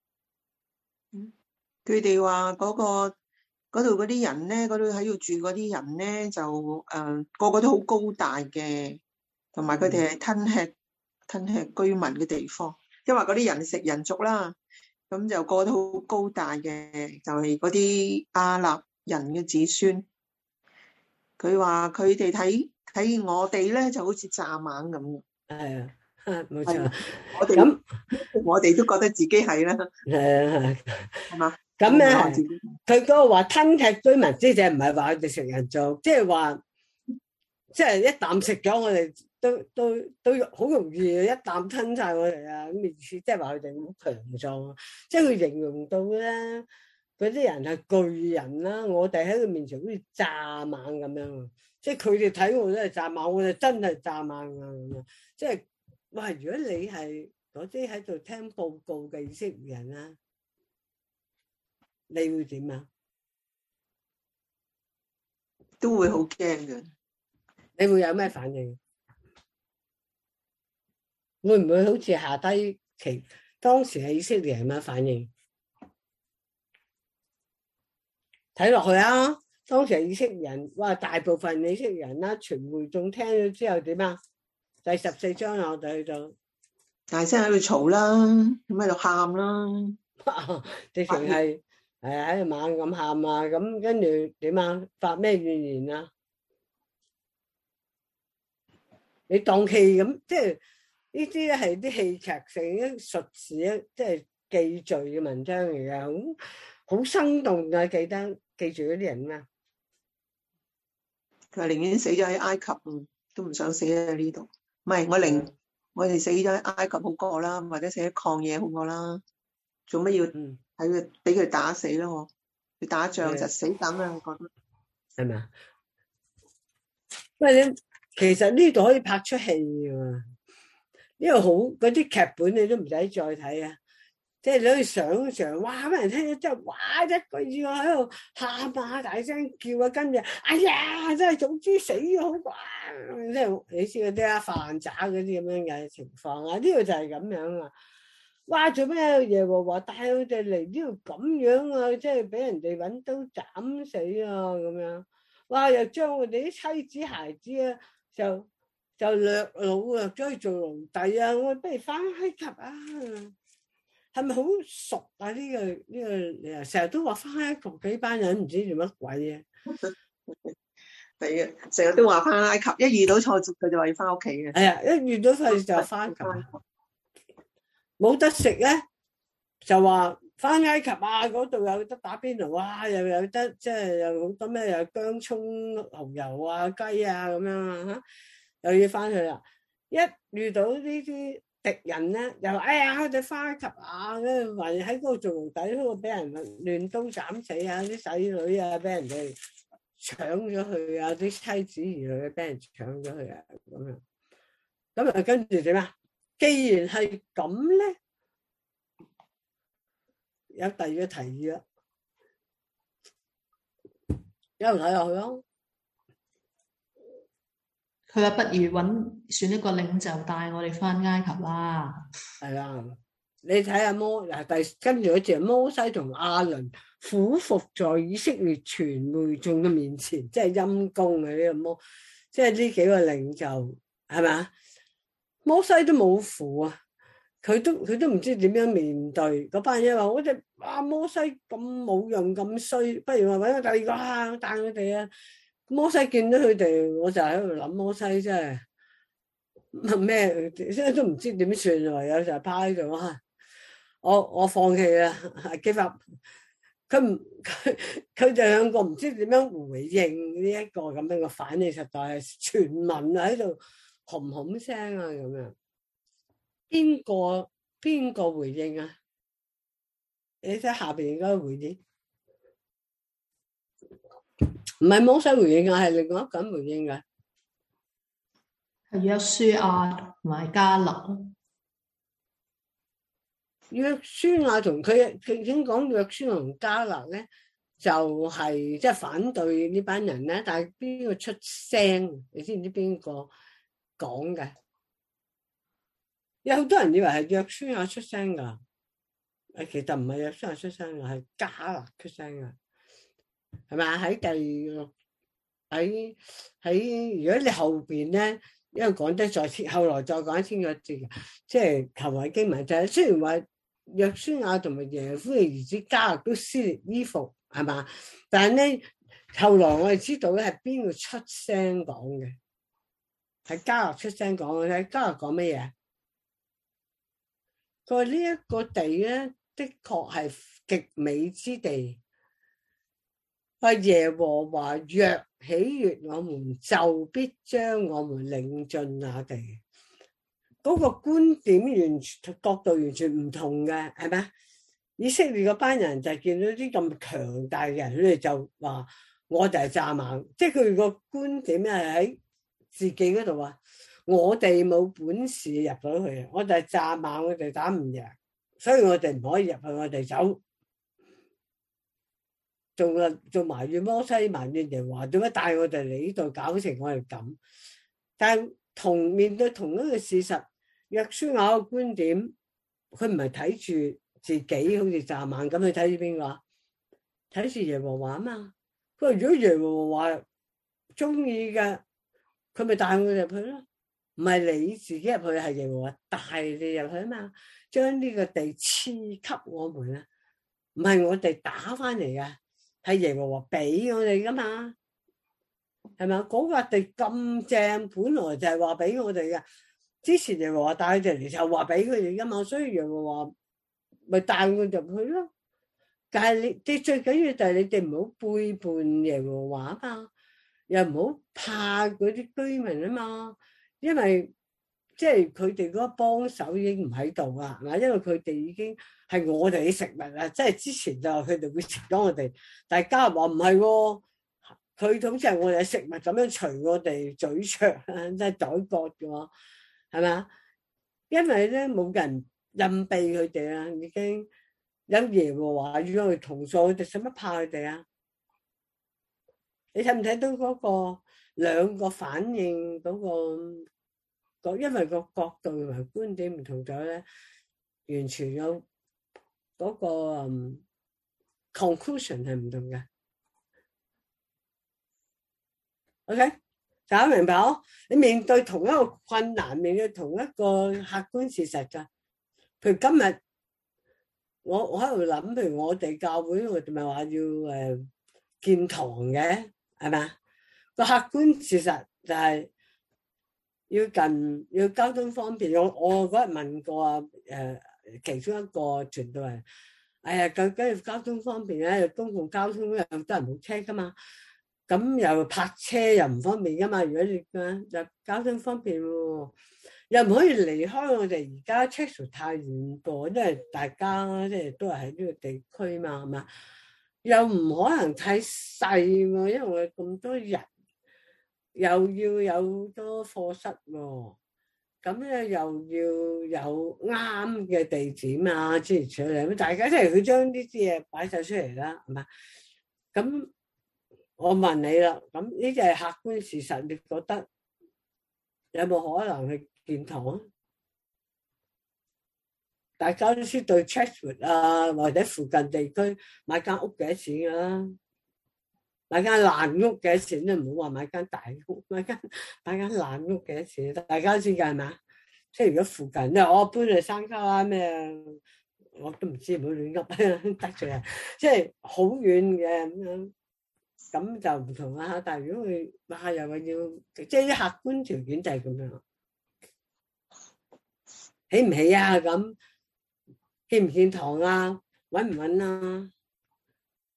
佢哋話嗰個嗰度嗰啲人咧，嗰度喺度住嗰啲人咧，就誒、呃、個個都好高大嘅，同埋佢哋係吞吃吞吃居民嘅地方，因為嗰啲人食人族啦，咁就個個都好高大嘅，就係嗰啲阿納人嘅子孫。佢話佢哋睇睇我哋咧就好似蚱蜢咁。 係啊，冇錯。 我哋咁我哋都覺得自己係啦， 係啊， 係嘛？ 咁咧，佢嗰個話吞吃居民，即係唔係話佢哋食人族，即係話，即係一啖食咗我哋都都都好容易一啖吞晒我哋啊！咁意思即係話佢哋好強壯，即係佢形容到咧，嗰啲人係巨人啦，我哋喺佢面前好似蚱蜢咁樣，即係佢哋睇我都係蚱蜢，我哋真係蚱蜢啊咁樣，即係哇！如果你係嗰啲喺度聽報告嘅以色列人啦，你會點啊？ 都會好驚嘅。 你會有咩反應？會唔會好似下低其當時嘅以色列人咁樣反應？睇落去啊！當時係以色列人，哇！大部分以色列人啦，全會眾聽咗之後點啊？第十四章啊，我哋去到大聲喺度嘈啦，咁喺度喊啦， 直情係係喺度猛咁喊啊！咁跟住點啊？發咩怨言啊？你當戲咁，即係呢啲咧係啲戲劇性、啲術士咧，即係記敘嘅文章嚟嘅，好好生動啊！記得記住嗰啲人啊！ 佢話寧願死咗喺埃及，都唔想死喺呢度。唔係我寧，嗯、我哋死咗喺埃及好過啦，或者死喺曠野好過啦。做乜要喺佢俾佢打死咯？我佢打仗就死梗啦，我覺得係咪啊？喂，你其實呢度可以拍出戲㗎，因為好嗰啲劇本你都唔使再睇啊！即係你可以想象，哇！俾人聽咗之後，哇！一個字我喺度喊啊，大聲叫啊，跟住哎呀，真係總之死咗好啩！即係你知嗰啲啊飯渣嗰啲咁樣嘅情況啊，呢個就係咁樣啊！哇！做咩耶和華帶佢哋嚟呢度咁樣啊？即係俾人哋揾刀斬死啊咁樣！哇！又將我哋啲妻子孩子啊，就就掠擄啊，將佢做奴隸啊！我不如翻埃及啊！係咪好熟啊？呢、這個呢、這個你啊，成日都話翻埃及幾班人唔知做乜鬼啊！ 係啊，成日都話翻埃及，一遇到挫折佢就話要翻屋企嘅。 係啊，一遇到佢就翻埃及，冇得食咧就話翻埃及啊！嗰度有得打邊爐啊，又有得即係有好多咩又薑葱蠔油啊雞啊咁樣啊嚇，又要翻去啦！一遇到呢啲敵人咧，又哎呀，佢哋翻埃及啊，跟住還喺嗰度做奴隸，嗰度俾人亂刀斬死啊！啲仔女啊，俾人哋搶咗去啊！啲妻子兒女俾人搶咗去啊！咁樣咁啊，跟住點啊？既然係咁咧，有第二個提議啦，一路睇落去咯。 佢話不如揾選一個領袖帶我哋翻埃及啦。 係啦，你睇下摩嗱第跟住嗰隻摩西同亞倫俯伏在以色列全會眾嘅面前，即係陰公啊！呢個摩，即係呢幾個領袖係咪？摩西都冇符啊，佢都佢都唔知點樣面對嗰班人話：我哋哇摩西咁冇用咁衰，不如話揾個第二個啊帶佢哋啊！摩西見到佢哋，我就喺度諗摩西真係咩，即係都唔知點算啊！有時候趴喺度啊，我我放棄啦，give up。 佢唔佢佢哋兩個唔知點樣回應呢一個咁樣嘅反應，實在係全民喺度哄哄聲啊咁樣。邊個邊個回應啊？你睇下邊嗰個回應，唔係摩西回應啊，係另外一個人回應嘅。 係約書亞同埋迦勒咯。 約書亞同佢佢已經講約書亞同迦勒咧，就係即係反對呢班人咧。但係邊個出聲？你知唔知邊個講嘅？有好多人以為係約書亞出聲噶，誒，其實唔係約書亞出聲噶，係迦勒出聲噶，係咪？喺第六喺喺如果你後邊咧，因為講得再清，後來再講清楚啲，即係求為經文就係、是、雖然話約書亞同埋耶夫嘅兒子迦勒都撕裂衣服，係嘛？但係咧後來我哋知道咧係邊個出聲講嘅？係迦勒出聲講嘅。睇迦勒講乜嘢？佢話呢一個地咧，的確係極美之地。話耶和華若喜悅我們，就必將我們領進那地。嗰、那個觀點完全角度完全唔同嘅，係咪？以色列嗰班人就見到啲咁強大嘅人，佢哋就話我哋係蚱蜢，即係佢哋個觀點係喺自己嗰度話。我哋冇本事入到去，我哋係蚱蜢，我哋打唔贏，所以我哋唔可以入去，我哋走。仲啊，仲埋怨摩西，埋怨耶和華點解帶我哋嚟呢度，搞成我哋咁。但係同面對同一個事實，約書亞嘅觀點，佢唔係睇住自己好似蚱蜢咁，去睇住邊個？睇住耶和華啊嘛。佢話如果耶和華中意嘅，佢咪帶我哋入去咯。唔係你自己入去，係耶和華帶你入去啊嘛，將呢個地賜給我們啊，唔係我哋打翻嚟嘅，係耶和華俾我哋噶嘛，係咪？嗰個地咁正，本來就係話俾我哋嘅，之前耶和華帶佢哋嚟就話俾佢哋噶嘛，所以耶和華咪帶佢哋入去咯。但係你你最緊要就係你哋唔好背叛耶和華啊嘛，又唔好怕嗰啲居民啊嘛。因為即係佢哋嗰個幫手已經唔喺度啦，係嘛？因為佢哋已經係我哋嘅食物啦，即係之前就佢哋會食咗我哋，但係家人話唔係喎，佢好似係我哋嘅食物咁樣隨我哋咀嚼啊，即係宰割嘅喎，係嘛？因為咧冇人蔭庇佢哋啊，已經有耶和華與我哋同在，佢哋使乜怕佢哋啊？你睇唔睇到嗰個兩個反應嗰個？因為個角度同埋觀點唔同咗咧，完全有嗰個 conclusion 係唔同嘅。OK，大家明白哦？你面對同一個困難，面對同一個客觀事實㗎。譬如今日我我喺度諗，譬如我哋教會我哋咪話要誒建堂嘅，係咪啊？個客觀事實就係。要近要交通方便，我我嗰日問過啊，誒、呃，其中一個團隊係，哎呀，究竟要交通方便咧，公共交通又有得人冇車噶嘛，咁又泊車又唔方便噶嘛，如果你嘅又交通方便喎，又唔可以離開我哋而家 Chatswood 太遠噃，因為大家即係都係喺呢個地區嘛，係嘛，又唔可能太細喎，因為我哋咁多人。又要有多課室喎，咁咧又要有啱嘅地點啊，諸如此類咁，大家即係佢將呢啲嘢擺晒出嚟啦，係嘛？咁我問你啦，咁呢啲係客觀事實，你覺得有冇可能去建堂啊？大家都知對 Chatswood 啊，或者附近地區買間屋幾多錢㗎啦？買間爛屋幾多錢都唔好話買間大屋，買間買間爛屋幾多錢？大家知㗎係嘛？即係如果附近咧，我搬去山卡啦咩，我都唔知，唔好亂噏得罪人。即係好遠嘅咁樣，咁就唔同啦。但係如果佢哇又話要，即係啲客觀條件就係咁樣，起唔起啊？咁建唔建堂啊？穩唔穩啊？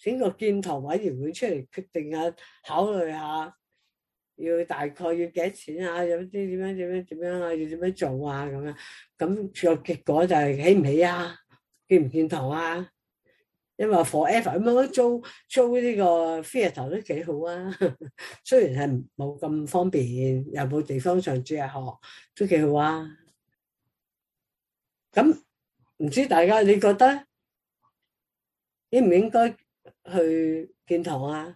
整個建堂委員會出嚟決定下，考慮下要大概要幾多錢啊？有啲點樣點樣點樣啊？要點樣做啊？咁樣咁個結果就係起唔起啊？建唔建堂啊？因為 forever 咁樣租租呢個 theatre 都幾好啊，雖然係冇咁方便，又冇地方上住下學，都幾好啊。咁唔知大家你覺得應唔應該去建堂啊？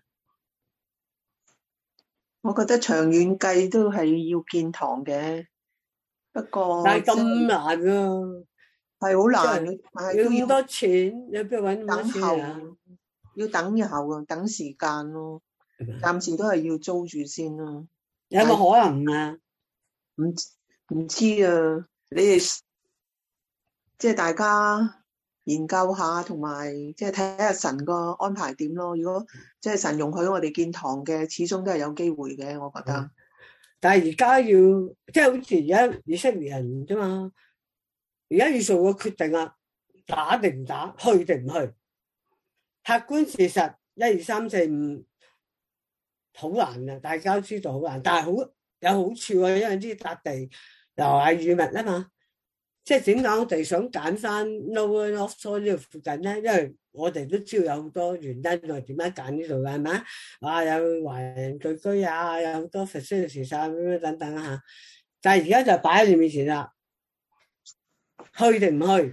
我覺得長遠計都係要建堂嘅，不過但係咁難啊！ 係好難嘅，但係都要要咁多錢，有邊度揾咁多等錢啊？ 候，要等候啊，等時間咯。暫時都係要租住先咯。 有冇可能啊？ 唔唔知啊，你哋即係大家研究下，同埋即係睇下神個安排點咯。如果即係神容許我哋建堂嘅，始終都係有機會嘅，我覺得。 嗯、但係而家要即係好似而家以色列人啫嘛。而家要做個決定啦，打定唔打，去定唔去？客觀事實一二三四五好難啊，大家都知道好難，但係好有好處啊，因為呢笪地又係雨物啊嘛。即係點解我哋想揀翻 Lower North Shore 呢度附近咧？因為我哋都知道有好多原因，我點解揀呢度嘅係咪？啊，有華人聚居啊，有好多 facilities 啊，咁樣等等啊。但係而家就擺喺你面前啦。去定唔去？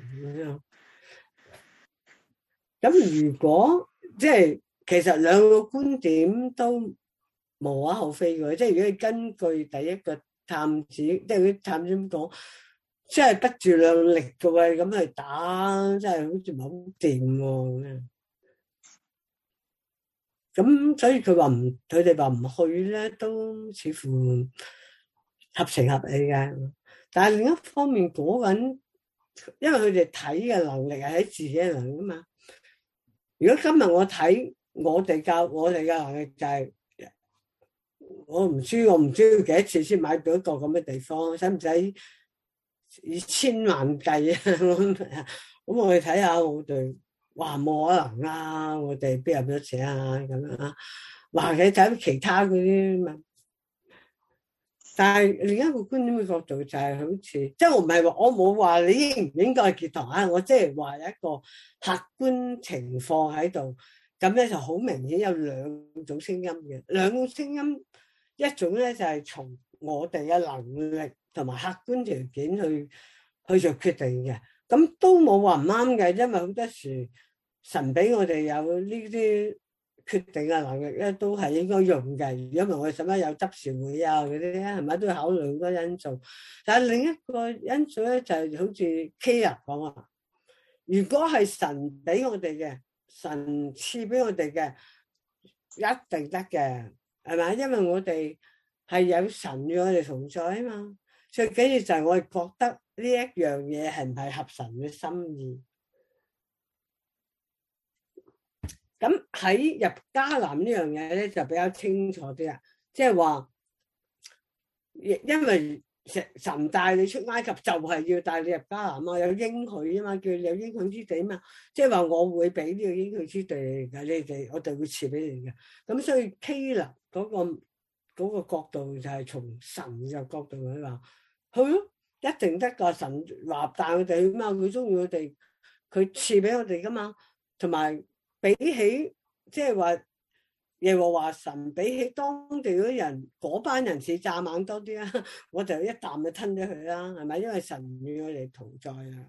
咁如果即係其實兩個觀點都無可厚非嘅，即係如果你根據第一個探子，即係啲探子咁講，即係不自量力嘅喎，咁去打，真係好似唔係好掂喎。咁所以佢話唔，佢哋話唔去咧，都似乎合情合理嘅。但係另一方面講緊。因為佢哋睇嘅能力係喺自己嘅能力啊嘛。如果今日我睇我哋教我哋嘅能力就係、是，我唔知我唔知要幾多次先買到一個咁嘅地方，使唔使以千萬計啊？咁我哋睇下我哋，哇冇可能啦！我哋邊有咁多錢啊？咁樣啊？哇！你睇其他嗰啲咪？但係另一個觀點嘅角度就係好似，即係我唔係話我冇話你應唔應該建堂啊，我即係話有一個客觀情況喺度，咁咧就好明顯有兩種聲音嘅，兩種聲音，一種咧就係從我哋嘅能力同埋客觀條件去去做決定嘅，咁都冇話唔啱嘅，因為好多時神俾我哋有呢啲決定嘅能力咧，都係應該用嘅。如果唔係我哋使乜有執事會啊嗰啲咧，係咪都要考慮好多因素？但係另一個因素咧，就係好似 Kira 講啊，如果係神俾我哋嘅，神賜俾我哋嘅，一定得嘅，係咪？因為我哋係有神與我哋同在啊嘛。最緊要就係我哋覺得呢一樣嘢係唔係合神嘅心意。咁喺入迦南呢樣嘢咧就比較清楚啲啦，即係話，因為神帶你出埃及就係要帶你入迦南啊，有應許啊嘛，叫你有應許之地啊嘛，即係話我會俾呢個應許之地嘅，你哋我哋會賜俾你嘅。咁所以希臘嗰個嗰個角度就係從神嘅角度去話，去咯，一定得噶，神話帶我哋去嘛，佢中意我哋，佢賜俾我哋噶嘛，同埋。比起即係話耶和華神比起當地嗰啲人嗰班人似蚱蜢多啲啦，我就一啖就吞咗佢啦，係咪？因為神與我哋同在啊，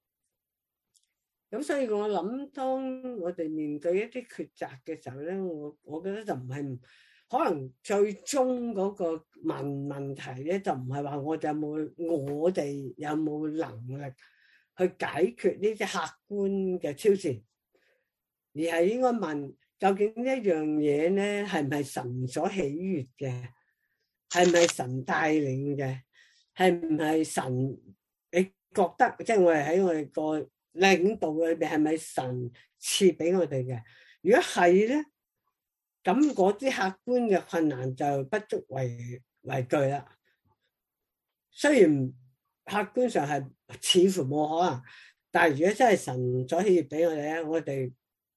咁所以我諗，當我哋面對一啲抉擇嘅時候咧，我我覺得就唔係可能最終嗰個問問題咧，就唔係話我哋有冇我哋有冇能力去解決呢啲客觀嘅挑戰。而係應該問，究竟一樣嘢咧係唔係神所喜悅嘅？係唔係神帶領嘅？係唔係神？你覺得即係我哋喺我哋個領導裏邊係咪神賜俾我哋嘅？如果係咧，咁嗰啲客觀嘅困難就不足為為懼啦。雖然客觀上係似乎冇可能，但係如果真係神所喜悅俾我哋咧，我哋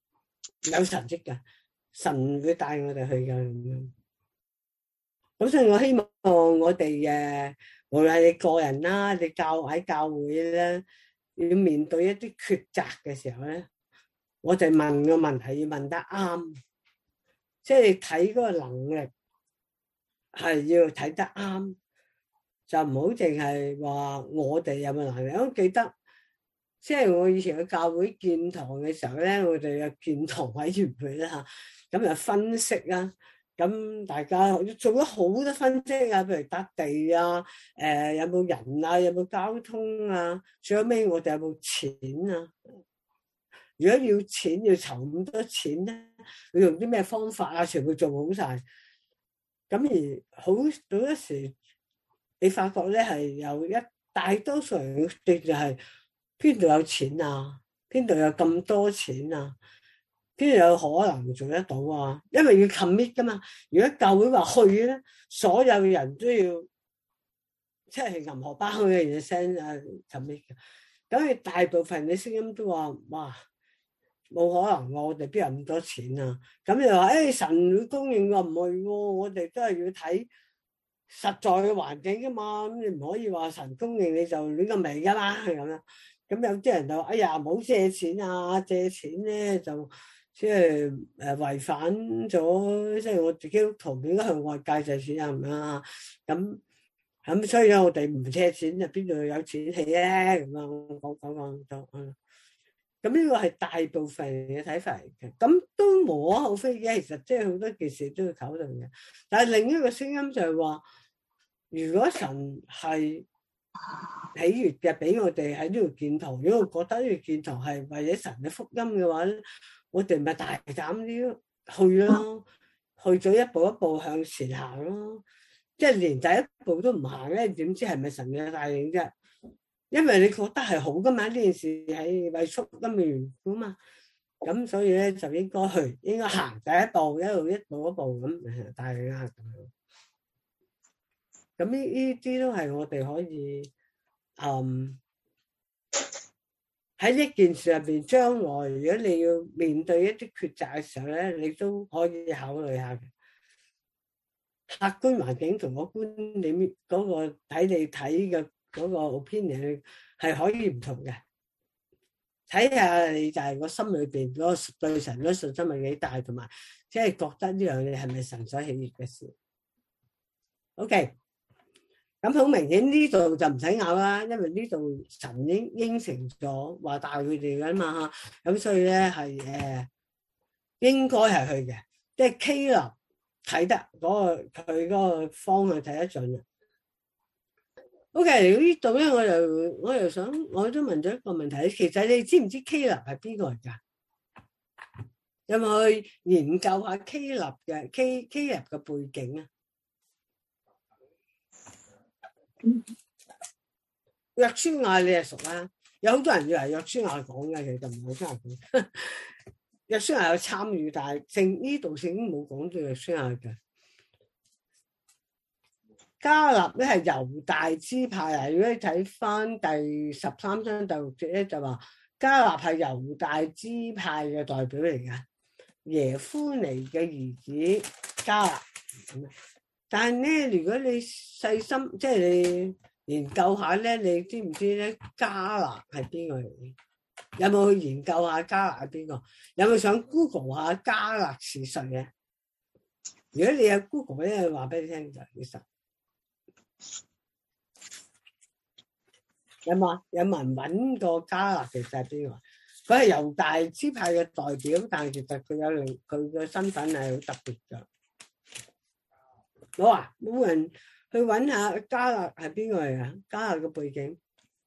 有神蹟㗎，神會帶我哋去㗎咁樣。咁所以我希望我哋誒，無論係你個人啦，你教喺教會咧，要面對一啲抉擇嘅時候咧，我哋問個問題要問得啱，即係睇嗰個能力係要睇得啱，就唔好淨係話我哋有冇能力。我記得即係我以前去教會建堂嘅時候咧，我哋有建堂委員會啦嚇，咁就分析啦。咁大家做咗好多分析啊，譬如笪地啊，誒、呃、有冇人啊，有冇交通啊，最後尾我哋有冇錢啊？如果要錢要籌咁多錢咧，要用啲咩方法啊？全部做好晒。咁而好好多時，你發覺咧係有一大多數人嘅就係邊度有錢啊？邊度有咁多錢啊？邊度有可能做得到啊？因為要 commit 噶嘛。如果教會話去咧，所有人都要即係銀荷包嘅嘢 send 啊 commit 嘅。咁你大部分嘅聲音都話：哇，冇可能，我哋邊有咁多錢啊？咁你話誒神會供應我唔去喎，我哋都係要睇實在嘅環境噶嘛。咁你唔可以話神供應你就亂咁嚟噶嘛，係咁樣。咁有啲人就話：哎呀，唔好借錢啊！借錢咧就〜即係誒違反咗，即係我自己圖片應該向外界借錢啊，係咪啊？咁咁所以咧，我哋唔借錢就邊度有錢起咧？咁啊，講講講咗啊。咁呢個係大部分人嘅睇法嚟嘅，咁都無可厚非嘅。其實即係好多件事都要考慮嘅。但係另一個聲音就係話，如果神係喜悅嘅，俾我哋喺呢度建堂，如果我覺得呢度建堂係為咗神嘅福音嘅話咧，我哋咪大膽啲去咯，去咗一步一步向前行咯。即係連第一步都唔行咧，點知係咪神嘅帶領啫？因為你覺得係好噶嘛，呢件事係為福音嘅緣故嘛。咁所以咧就應該去，應該行第一步，一路一步一步咁帶領啊。咁呢呢啲都係我哋可以嗯。喺呢件事入邊，將來如果你要面對一啲抉擇嘅時候咧，你都可以考慮下嘅。客觀環境同個觀點嗰個睇你睇嘅嗰個 opinion 係可以唔同嘅。睇下你就係個心裏邊嗰個對神嗰信心係幾大，同埋即係覺得呢樣嘢係咪神所喜悅嘅事。OK。咁好明顯呢度就唔使拗啦，因為呢度神應應承咗話帶佢哋噶嘛，咁所以咧係誒應該係去嘅，即係 Caleb 睇得嗰個佢嗰個方向睇得準嘅。OK，嚟到呢度咧，我又我又想我都問咗一個問題，其實你知唔知 Caleb 係邊個嚟㗎？有冇去研究下 Caleb 嘅 K Caleb 嘅背景啊？約書亞你係熟啦，有好多人以為約書亞講嘅，其實唔係約書亞講。約書亞有參與，但係聖呢度聖經冇講到約書亞嘅。迦勒咧係猶大支派啊，如果你睇翻第十三章第六節咧，就話迦勒係猶大支派嘅代表嚟嘅，耶夫尼嘅兒子迦勒。但係咧，如果你細心，即係你研究下咧，你知唔知咧迦勒係邊個嚟？有冇去研究下迦勒係邊個？有冇想 Google 下迦勒是誰嘅？如果你有 Google 咧，話俾你聽就其實有冇有冇人揾過迦勒其實係邊個？佢係猶大支派嘅代表，但係其實佢有另佢嘅身份係好特別㗎。冇啊，冇人去揾下迦勒係邊個嚟啊？迦勒嘅背景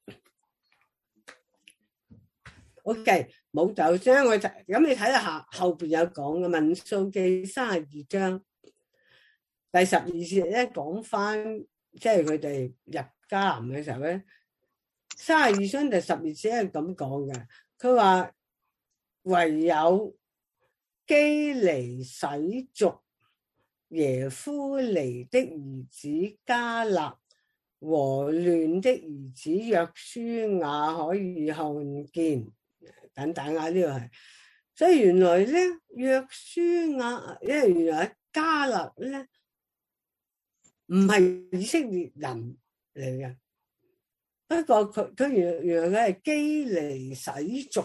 ，OK，冇就將我睇咁你睇下後邊有講嘅民數記三十二章第十二節咧，講翻即係佢哋入迦南嘅時候咧，三十二章第十二節係咁講嘅，佢話唯有基尼洗族耶夫尼的兒子迦勒和亂的兒子約書亞可以看見等等啊，呢個係所以原來咧約書亞，因為原來迦勒咧唔係以色列人嚟嘅，不過佢佢原原來佢係基尼洗族。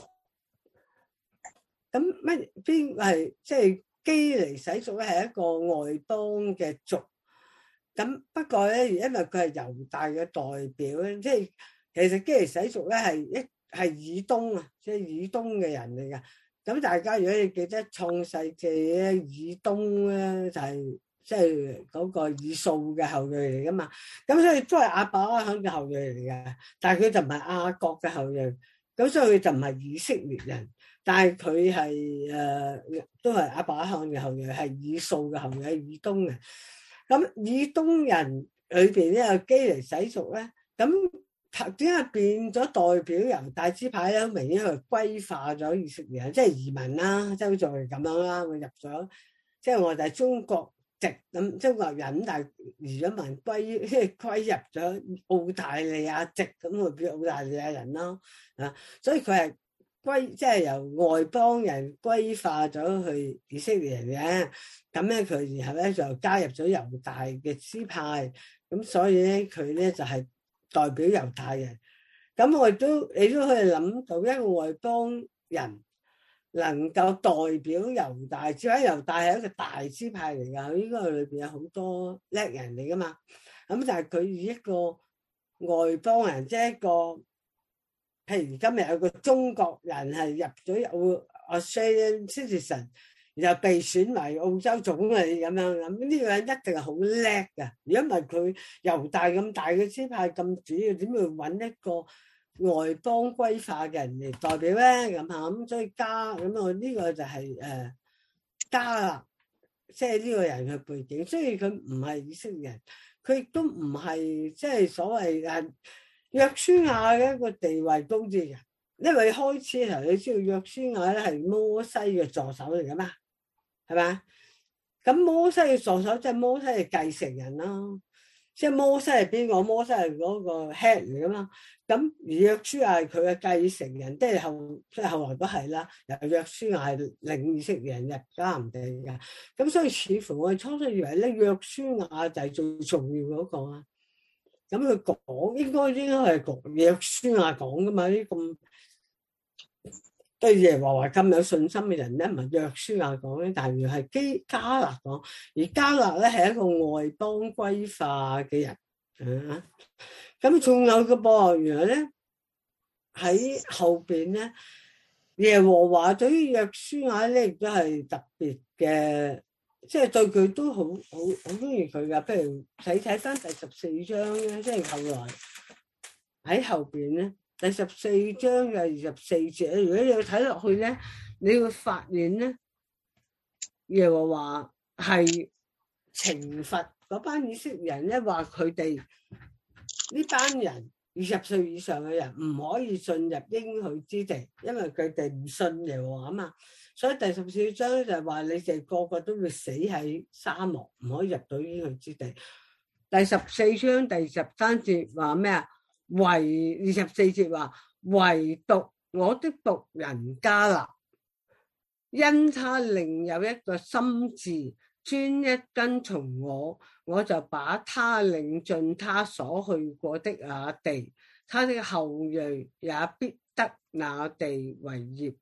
咁乜邊係即係基尼洗族咧？係一個外邦嘅族。咁不過咧，因為佢係猶大嘅代表咧，即係其實基尼洗族咧係一係以東啊，即係以東嘅人嚟㗎。咁大家如果你記得創世記咧，以東咧就係即係嗰個以掃嘅後裔嚟㗎嘛。咁所以都係亞伯拉罕嘅後裔嚟嘅，但係佢就唔係亞各嘅後裔。咁所以佢就唔係以色列人。但係佢係誒都係亞伯拉罕嘅後裔，係以掃嘅後裔，係以東嘅。咁以東人裏邊咧有基尼洗族咧，咁點解變咗代表猶大支派咧？明顯係歸化咗以色列人，即係移民啦，即係好似係咁樣啦。佢入咗，即係我哋係中國籍咁中國人，但係移咗民歸，即係歸入咗澳大利亞籍，咁佢變澳大利亞人啦。啊，所以佢係。歸即係由外邦人歸化咗去以色列人嘅，咁咧佢然後咧就加入咗猶大嘅支派，咁所以咧佢咧就係代表猶大人。咁我亦都你都可以諗到一個外邦人能夠代表猶大，只係猶大係一個大支派嚟㗎，佢應該裏邊有好多叻人嚟㗎嘛。咁但係佢以一個外邦人，即係一個。譬如今日有個中國人係入咗澳 Australian citizen， 然後被選為澳洲總理咁樣，咁呢個人一定係好叻㗎。如果唔係佢猶大咁大嘅支派咁主要，點會揾一個外邦歸化嘅人嚟代表咧？咁嚇咁，所以加咁我呢個就係誒加啦，即係呢個人嘅背景，所以佢唔係以色列人，佢亦都唔係即係所謂誒。約書亞嘅一個地位高啲嘅，因為開始頭你知道約書亞咧係摩西嘅助手嚟噶嘛，係咪？咁摩西嘅助手即係摩西嘅繼承人啦，即係摩西係邊個？摩西係嗰個 head 嚟噶嘛。咁而約書亞係佢嘅繼承人，即係後即係後來都係啦。由約書亞係領以色列人入迦南地嘅，咁所以似乎我哋初初以為咧約書亞就係最重要嗰個啊。咁佢講應該應該係講約書亞講噶嘛？啲咁對耶和華咁有信心嘅人咧，唔係約書亞講咧，但係係基迦勒講。而迦勒咧係一個外邦歸化嘅人啊。咁仲有個噃，原來咧喺後邊咧，耶和華對於約書亞咧亦都係特別嘅。即係對佢都好好好中意佢噶，譬如睇睇翻第十四章咧，即係後來喺後邊咧，第十四章嘅二十四節，如果你要睇落去咧，你會發現咧，耶和華係懲罰嗰班以色列人咧，話佢哋呢班人二十歲以上嘅人唔可以進入應許之地，因為佢哋唔信耶和華啊嘛。所以第十四章就係話你哋個個都會死喺沙漠，唔可以入到應許之地。第十四章第十三節話咩啊？唯二十四節話唯獨我的僕人迦勒，因他另有一個心志，專一跟從我，我就把他領進他所去過的那地，他的後裔也必得那地為業。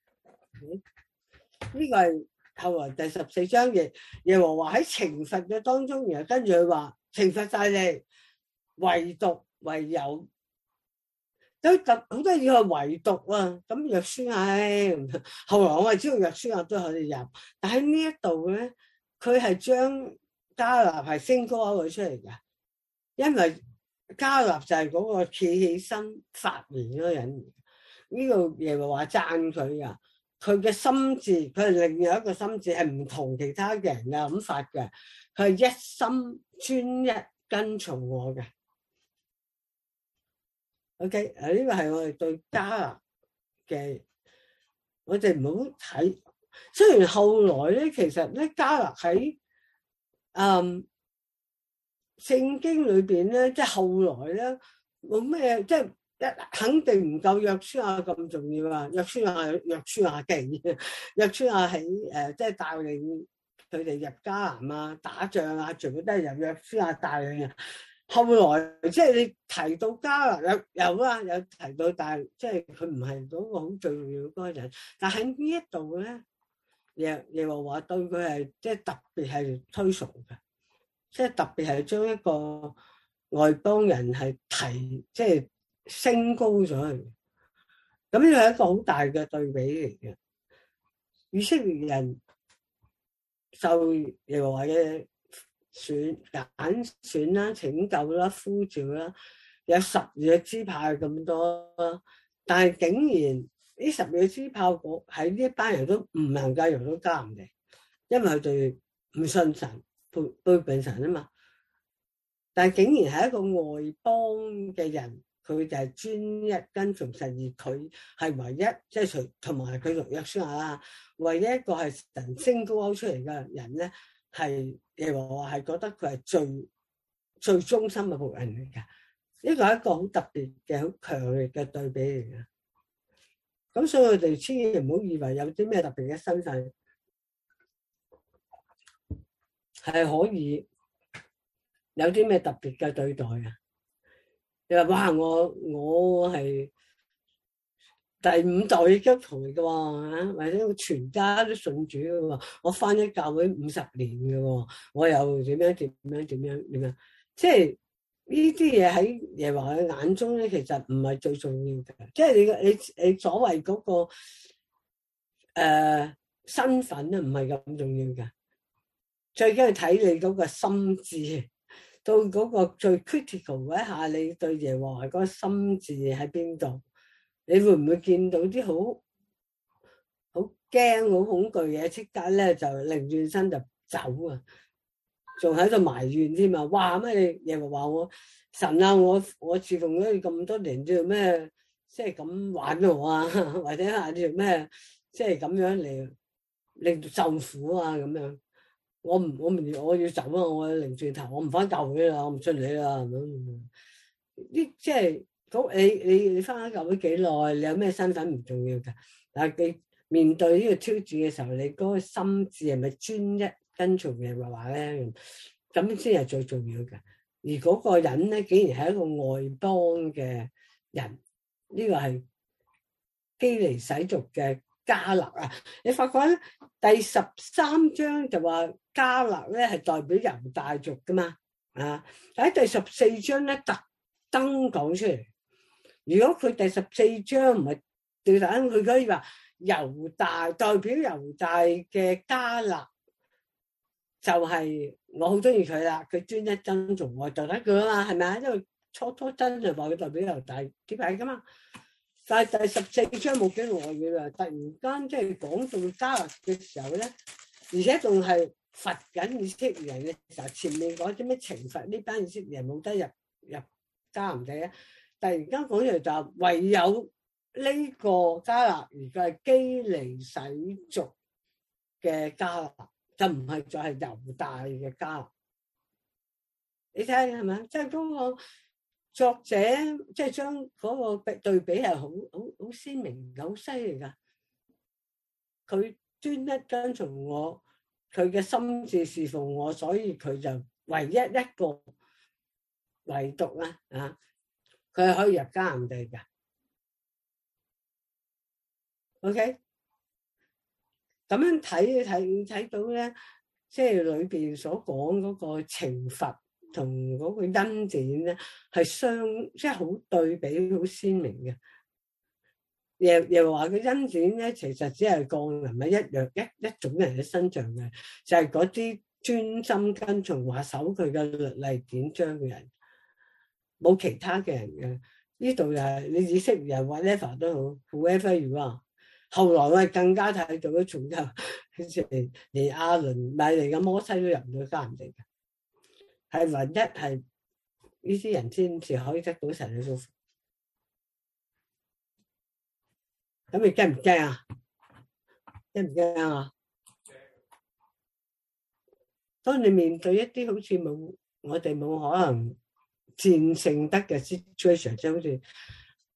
呢個係後來第十四章嘅耶和華喺懲罰嘅當中，然後跟住佢話懲罰晒你，唯獨唯有都特好多嘢係唯獨啊。咁約書亞，後來我係知道約書亞都可以入，但喺呢一度咧，佢係將迦勒係升高佢出嚟嘅，因為迦勒就係嗰個企起身發言嗰個人。呢個耶和華讚佢噶。佢嘅心志，佢係另有一個心志，係唔同其他嘅人嘅諗法嘅。佢係一心專一跟從我嘅。OK，誒呢個係我哋對迦勒嘅，我哋唔好睇。雖然後來咧，其實咧迦勒喺嗯聖經裏邊咧，即係後來咧冇咩，即係一肯定唔夠約書亞咁重要啊！約書亞約書亞勁，約書亞喺誒即係帶領佢哋入迦南啊、打仗啊，全部都係由約書亞帶領嘅。後來即係你提到迦南有有啦，有提到，但係即係佢唔係嗰個好重要嗰個人。但喺呢一度咧，耶耶和華對佢係即係特別係推崇嘅，即係特別係將一個外邦人係提即係升高咗佢。咁呢個係一個好大嘅對比嚟嘅。以色列人受耶和華嘅選揀選啦、拯救啦、呼召啦，有十二個支派咁多啦，但係竟然呢十二個支派喺呢一班人都唔能夠入到迦南地，因為佢哋唔信神、背背叛神啊嘛。但係竟然係一個外邦嘅人，佢就係專一跟從神，而佢係唯一，即係除同埋佢同約書亞啦，唯一一個係神升高出嚟嘅人咧，係耶和華係覺得佢係最最忠心嘅僕人嚟噶。呢個係一個好特別嘅、好強烈嘅對比嚟嘅。咁所以我哋千祈唔好以為有啲咩特別嘅身份係可以有啲咩特別嘅對待啊！你話哇，我我係第五代基督徒嚟嘅喎，或者全家都信主嘅喎，我返咗教會五十年嘅喎，我又點樣點樣點樣點樣？即係呢啲嘢喺耶和華嘅眼中咧，其實唔係最重要嘅。即係你你你所謂嗰個誒身份咧，唔係咁重要嘅。最緊係睇你嗰個心志。到嗰個最 critical 嗰一下，你對耶和華嗰個心志喺邊度？你會唔會見到啲好好驚、好恐懼嘅？即刻咧就擰轉身就走啊！仲喺度埋怨添啊！哇！乜你耶和華我神啊！我我侍奉咗你咁多年，做咩即係咁玩我啊？或者係做咩即係咁樣嚟令到受苦啊？咁樣。我唔我唔我要走啊！我擰轉頭，我唔翻教會啦，我唔信你啦。咁呢即係你你你翻教會幾耐？你有咩身份唔重要噶？但係你面對呢個挑戰嘅時候，你嗰個心志係咪專一跟從耶和華咧？咁先係最重要嘅。而嗰個人咧，竟然係一個外邦嘅人，呢個係基尼洗族嘅迦勒啊！你發覺咧，第十三章就話迦勒咧係代表猶大族噶嘛啊！喺第十四章咧特登講出嚟。如果佢第十四章唔係對等，佢可以話猶大代表猶大嘅迦勒就係我好中意佢啦，佢專一跟從我就得佢啦嘛，係咪啊？因為初初真就話佢代表猶大點解噶嘛。但係第十四章冇幾耐嘅啦，突然間即係講到迦勒嘅時候咧，而且仲係罰緊以色列人嘅時候，前面講啲咩懲罰呢班以色列人冇得入入迦南地咧，突然間講嚟就唯有呢個迦勒而家係基尼洗族嘅迦勒，就唔係再係猶大嘅迦勒。你睇下係咪？即係嗰個。作者即係將嗰個對比係好好好鮮明、好犀利噶。佢專一跟從我，佢嘅心志侍奉我，所以佢就唯一一個唯獨咧啊，佢係可以入迦南地嘅。OK，咁樣睇睇睇到咧，即係裏邊所講嗰個懲罰。同嗰個恩典咧係相即係好對比，好鮮明嘅。又又話個恩典咧，其實只係降臨喺一樣一一種人嘅身上嘅，就係嗰啲專心跟從話守佢嘅律例典章嘅人，冇其他嘅人嘅。呢度又係你以色列人 whatever 都好 whoever you are。後來我係更加睇到咗，仲有連亞倫米嚟嘅摩西都入唔到迦南地嘅。係唯一係呢啲人先至可以得到神嘅祝福。咁你驚唔驚啊？驚唔驚啊？當你面對一啲好似冇我哋冇可能戰勝得嘅 situation，即係好似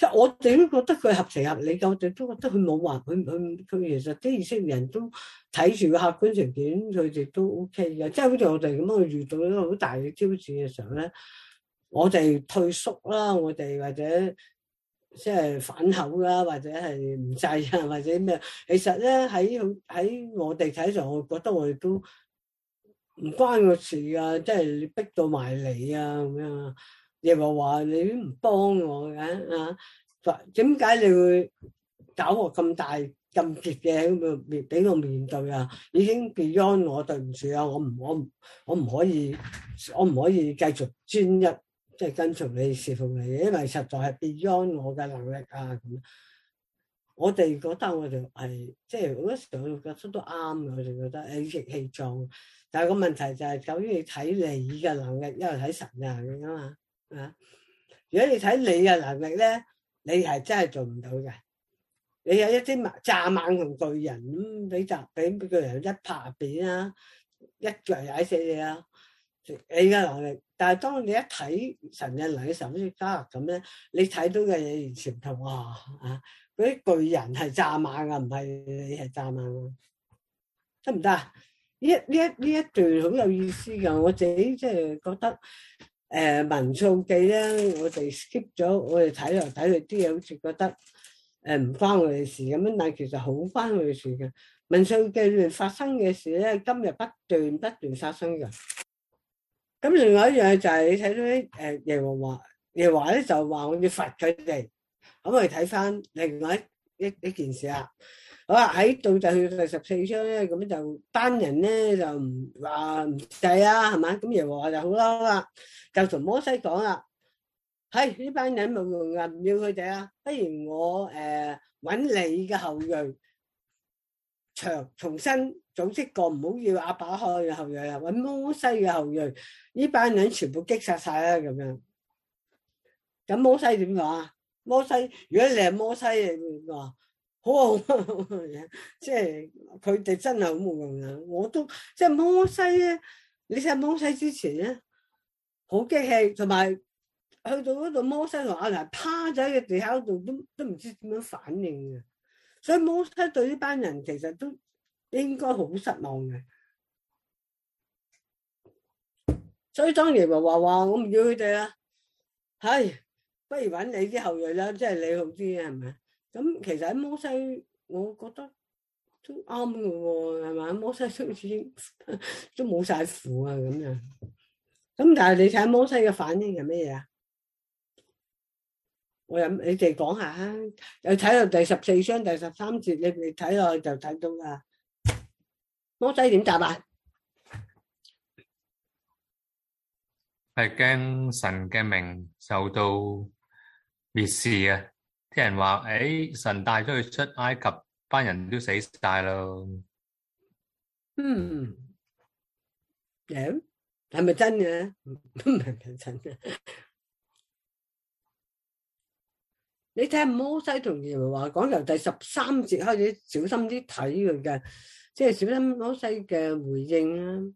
即係我哋都覺得佢合情合理，我哋都覺得佢冇話佢佢佢其實啲以色列人都睇住個客觀條件，佢哋都 O K 嘅。即係好似我哋咁樣遇到一個好大嘅挑戰嘅時候咧，我哋退縮啦，我哋或者即係反口啦，或者係唔制啊，或者咩？其實咧喺喺我哋睇上，我覺得我哋都唔關個事啊，即係你逼到埋嚟啊咁樣。耶和華你都唔幫我嘅啊？點解你會搞我咁大咁結嘅咁啊？面俾我面對啊？已經 beyond 我，對唔住啊！我唔我唔我唔可以我唔可以繼續專一即係跟從你侍奉你，因為實在係 beyond 我嘅能力啊！咁我哋覺得我哋係即係好多時候我覺得都啱嘅，我哋覺得誒意氣氣壯，但係個問題就係究竟你睇你嘅能力，因為睇神嘅能力啊嘛。啊！如果你睇你嘅能力咧，你係真係做唔到嘅。你有一啲蚱蜢同巨人咁，俾蚱俾巨人一拍扁啦，一腳踩死你啦。你嘅能力，但係當你一睇神嘅能力嘅時候，好似加勒咁咧，你睇到嘅嘢完全唔同哇！啊，嗰啲巨人係蚱蜢啊，唔係你係蚱蜢啊，得唔得啊？呢一呢一呢一段好有意思㗎，我自己即係覺得。誒、呃、民數記咧，我哋 skip 咗，我哋睇嚟睇去啲嘢，好似覺得誒唔、呃、關我哋事咁樣，但係其實好關我哋事嘅。民數記裏發生嘅事咧，今日不斷不斷發生嘅。咁另外一樣就係你睇到啲誒耶和華，耶和華咧就話我要罰佢哋。咁我哋睇翻另外一一一件事啊。好啦，喺到就去第十四章咧，咁就班人咧就唔話唔制啊，係嘛？咁耶和華就好嬲啦，就同摩西講啦，係呢班人冇用啊，唔要佢哋啊，不如我誒揾、呃、你嘅後裔，長重新組織過，唔好要亞伯拉罕嘅後裔啊，揾摩西嘅後裔，呢班人全部擊殺晒啦咁樣。咁摩西點講啊？摩西，如果你係摩西，你話？好啊，即係佢哋真係好冇用啊！我都即係摩西咧，你睇摩西之前咧，好激氣，同埋去到嗰度，摩西同亞蘭趴咗喺個地下度，都都唔知點樣反應嘅。所以摩西對呢班人其實都應該好失望嘅。所以當耶和華話我唔要佢哋啦，係不如揾你啲後裔啦，即係你好啲啊，係咪？咁其實喺摩西，我覺得都啱嘅喎，係嘛？摩西都已經都冇晒符啊，咁樣。咁但係你睇下摩西嘅反應係咩嘢啊？我有你哋講下啊，又睇到第十四章第十三節，你哋睇落去就睇到啦。摩西點答啊？ 係驚神嘅名受到蔑視啊！啲人話：誒，神帶咗佢出埃及，班人都死晒咯。 嗯，誒，係咪真嘅？唔係咪真嘅？你睇下摩西同耶和華講，由第十三節開始小心啲睇佢嘅，即係小心摩西嘅回應啊。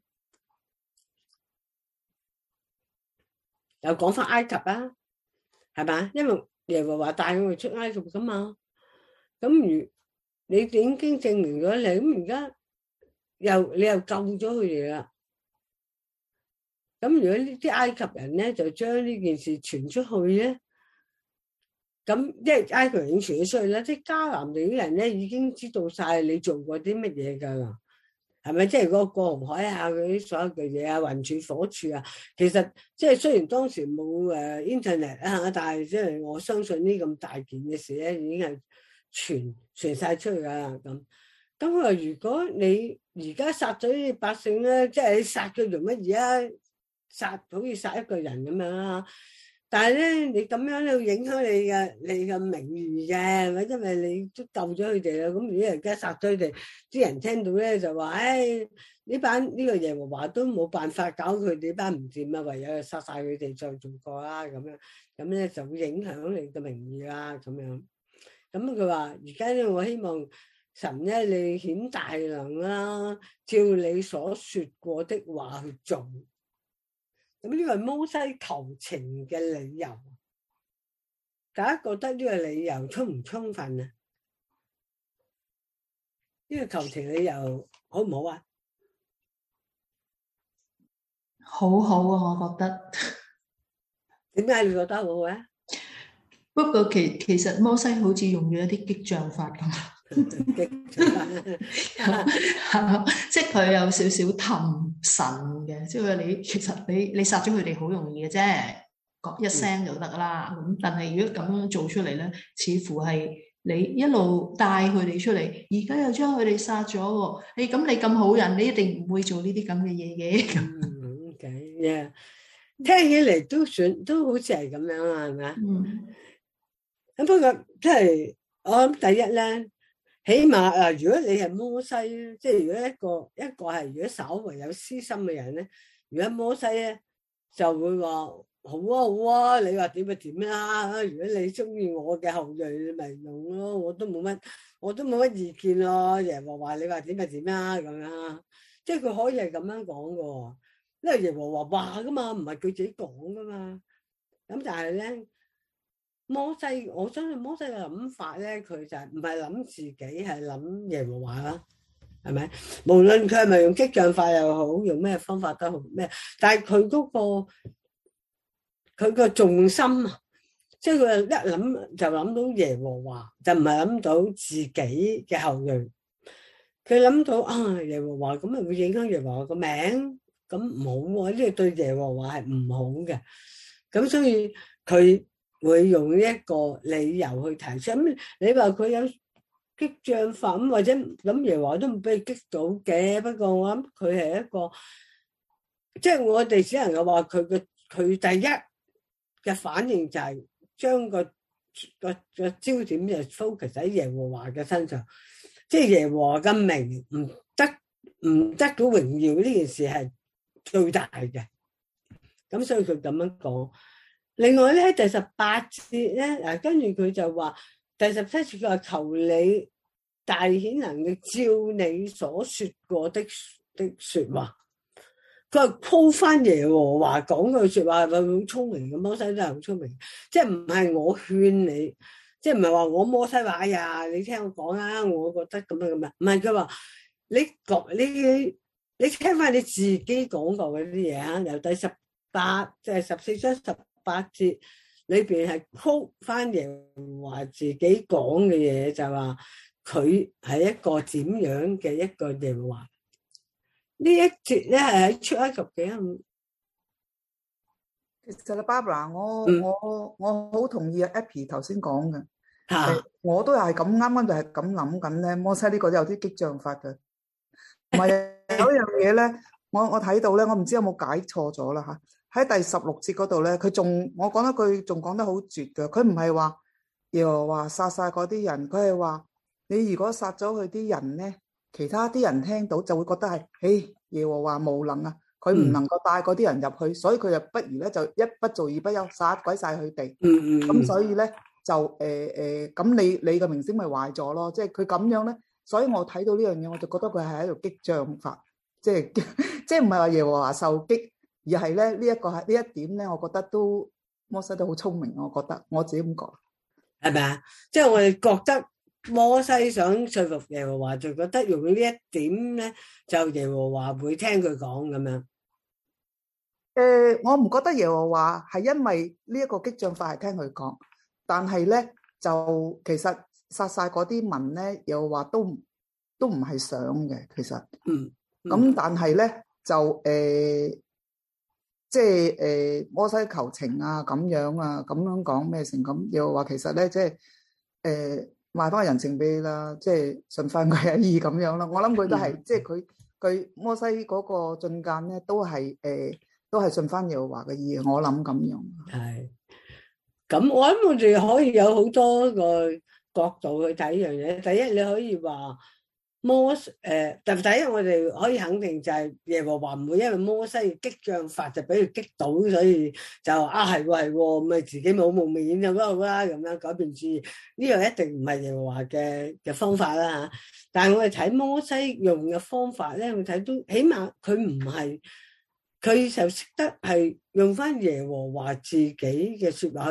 又講翻埃及啊，係嘛？因為耶和華帶我哋出埃及噶嘛，咁如你已經證明咗你，咁而家又你又救咗佢哋啦。咁如果呢啲埃及人咧就將呢件事傳出去咧，咁即係埃及人已經傳咗出去啦，即係迦南地啲人咧已經知道晒你做過啲乜嘢噶啦。係咪即係嗰個過紅海啊？嗰啲所有嘅嘢啊，雲柱火柱啊，其實即係雖然當時冇誒 internet 啊，但係即係我相信呢咁大件嘅事咧，已經係傳傳晒出去噶啦。咁咁佢話：如果你而家殺咗啲百姓咧，即係你殺佢做乜嘢啊？殺好似殺一個人咁樣啊！但係咧，你咁樣咧會影響你嘅你嘅名譽嘅，或者因為你都救咗佢哋啦。咁如果而家殺咗佢哋，啲人聽到咧就話：誒呢班呢個耶和華都冇辦法搞佢哋班唔掂啊，唯有殺晒佢哋再做過啦。咁樣咁咧就會影響你嘅名譽啦。咁樣咁佢話：而家咧，我希望神咧你顯大能啦，照你所說過的話去做。咁呢個係摩西求情嘅理由， 大家覺得呢個理由充唔充分啊？呢個求情理由好唔好啊？ 好好啊，我覺得。 點解你覺得好好啊？ 不過其其實摩西好似用咗一啲激將法咁，即係佢有少少氹神嘅，即係話你其實你你殺咗佢哋好容易嘅啫，講一聲就得啦。咁但係如果咁樣做出嚟咧，似乎係你一路帶佢哋出嚟，而家又將佢哋殺咗喎。誒咁你咁好人，你一定唔會做呢啲咁嘅嘢嘅。 嗯，OK，yeah，聽起嚟都算都好似係咁樣啊，係咪啊？ 嗯。 咁不過即係我諗第一咧，起碼啊，如果你係摩西咧，即係如果一個一個係如果稍為有私心嘅人咧，如果摩西咧就會話好啊好啊，你話點就點啦。如果你中意我嘅後裔，你咪用咯，我都冇乜我都冇乜意見咯。耶和華你話點就點啦咁樣，即係佢可以係咁樣講噶，因為耶和華話噶嘛，唔係佢自己講噶嘛。咁但係咧。摩西，我相信摩西嘅諗法咧，佢就係唔係諗自己，係諗耶和華啦，係咪？無論佢係咪用激將法又好，用咩方法都好咩，但係佢嗰個佢個重心啊，即係佢一諗就諗到耶和華，就唔係諗到自己嘅後裔。佢諗到啊耶和華咁咪會影響耶和華個名，咁唔好喎，呢個對耶和華係唔好嘅。咁所以佢會用一個理由去提出，咁你話佢有激將法咁，或者咁耶和華都唔俾佢激到嘅。不過我諗佢係一個，即係我哋只能夠話佢嘅佢第一嘅反應就係將個個個焦點就 focus 喺耶和華嘅身上，即係耶和華嘅名唔得唔得到榮耀呢件事係最大嘅。咁所以佢咁樣講。另外咧，第十八節咧，嗱，跟住佢就話第十七節佢話求你大顯能力照你所說過的的說話，佢話鋪翻耶和華講句說話係咪好聰明嘅？摩西真係好聰明，即係唔係我勸你，即係唔係話我摩西話哎呀，你聽我講啦，我覺得咁樣咁樣，唔係佢話你講你你聽翻你自己講過嗰啲嘢啊，由第十八即係十四章十八節裏邊係 quote 翻耶和華自己講嘅嘢，就話佢係一個點樣嘅一個耶和華。呢一節咧係喺出埃及嘅。 其實啊 ，Barbara，我、 嗯、 我我好同意啊 Appy 頭先講嘅， 吓、 呃，我都係咁啱啱就係咁諗緊咧。摩西呢個都有啲激將法嘅，唔係有一樣嘢咧，我我睇到咧，我唔知有冇解錯咗啦吓。喺第十六節嗰度咧，佢仲我講得佢仲講得好絕嘅。佢唔係話又話殺晒嗰啲人，佢係話你如果殺咗佢啲人咧，其他啲人聽到就會覺得係，誒耶和華無能啊，佢唔能夠帶嗰啲人入去，嗯、所以佢就不如咧就一不做二不休，殺鬼晒佢哋。 嗯嗯。 咁所以咧就誒誒，咁、呃、你你嘅名聲咪壞咗咯？即係佢咁樣咧，所以我睇到呢樣嘢，我就覺得佢係喺度激將法，即係即係唔係話耶和華受激。而係咧，呢、這、一個係呢一點咧，我覺得都摩西都好聰明，我覺得我自己咁講， 係咪啊？即係我哋覺得摩西想說服耶和華，就覺得用呢一點咧，就耶和華會聽佢講咁樣。誒、 呃，我唔覺得耶和華係因為呢一個激將法係聽佢講，但係咧就其實殺晒嗰啲民咧，耶和華都都唔係想嘅，其實。嗯。咁、嗯、但係咧就誒。呃即係誒摩西求情啊，咁樣啊，咁樣講咩成咁，又話其實咧，即係誒賣翻個人情俾你啦，即係順翻佢嘅意咁樣啦。我諗佢都係，即係佢佢摩西嗰個進諫咧，都係誒都係順翻耶和華嘅意。我諗咁樣。係， 咁我諗我哋可以有好多個角度去睇一樣嘢。第一，你可以話。摩誒，但第一我哋可以肯定就係耶和華唔會因為摩西嘅激將法就俾佢激到，所以就啊係喎係喎，咪自己冇冇面就得啦咁樣改變主意，呢樣一定唔係耶和華嘅嘅方法啦嚇。但係我哋睇摩西用嘅方法咧，我睇到起碼佢唔係佢就識得係用翻耶和華自己嘅説話去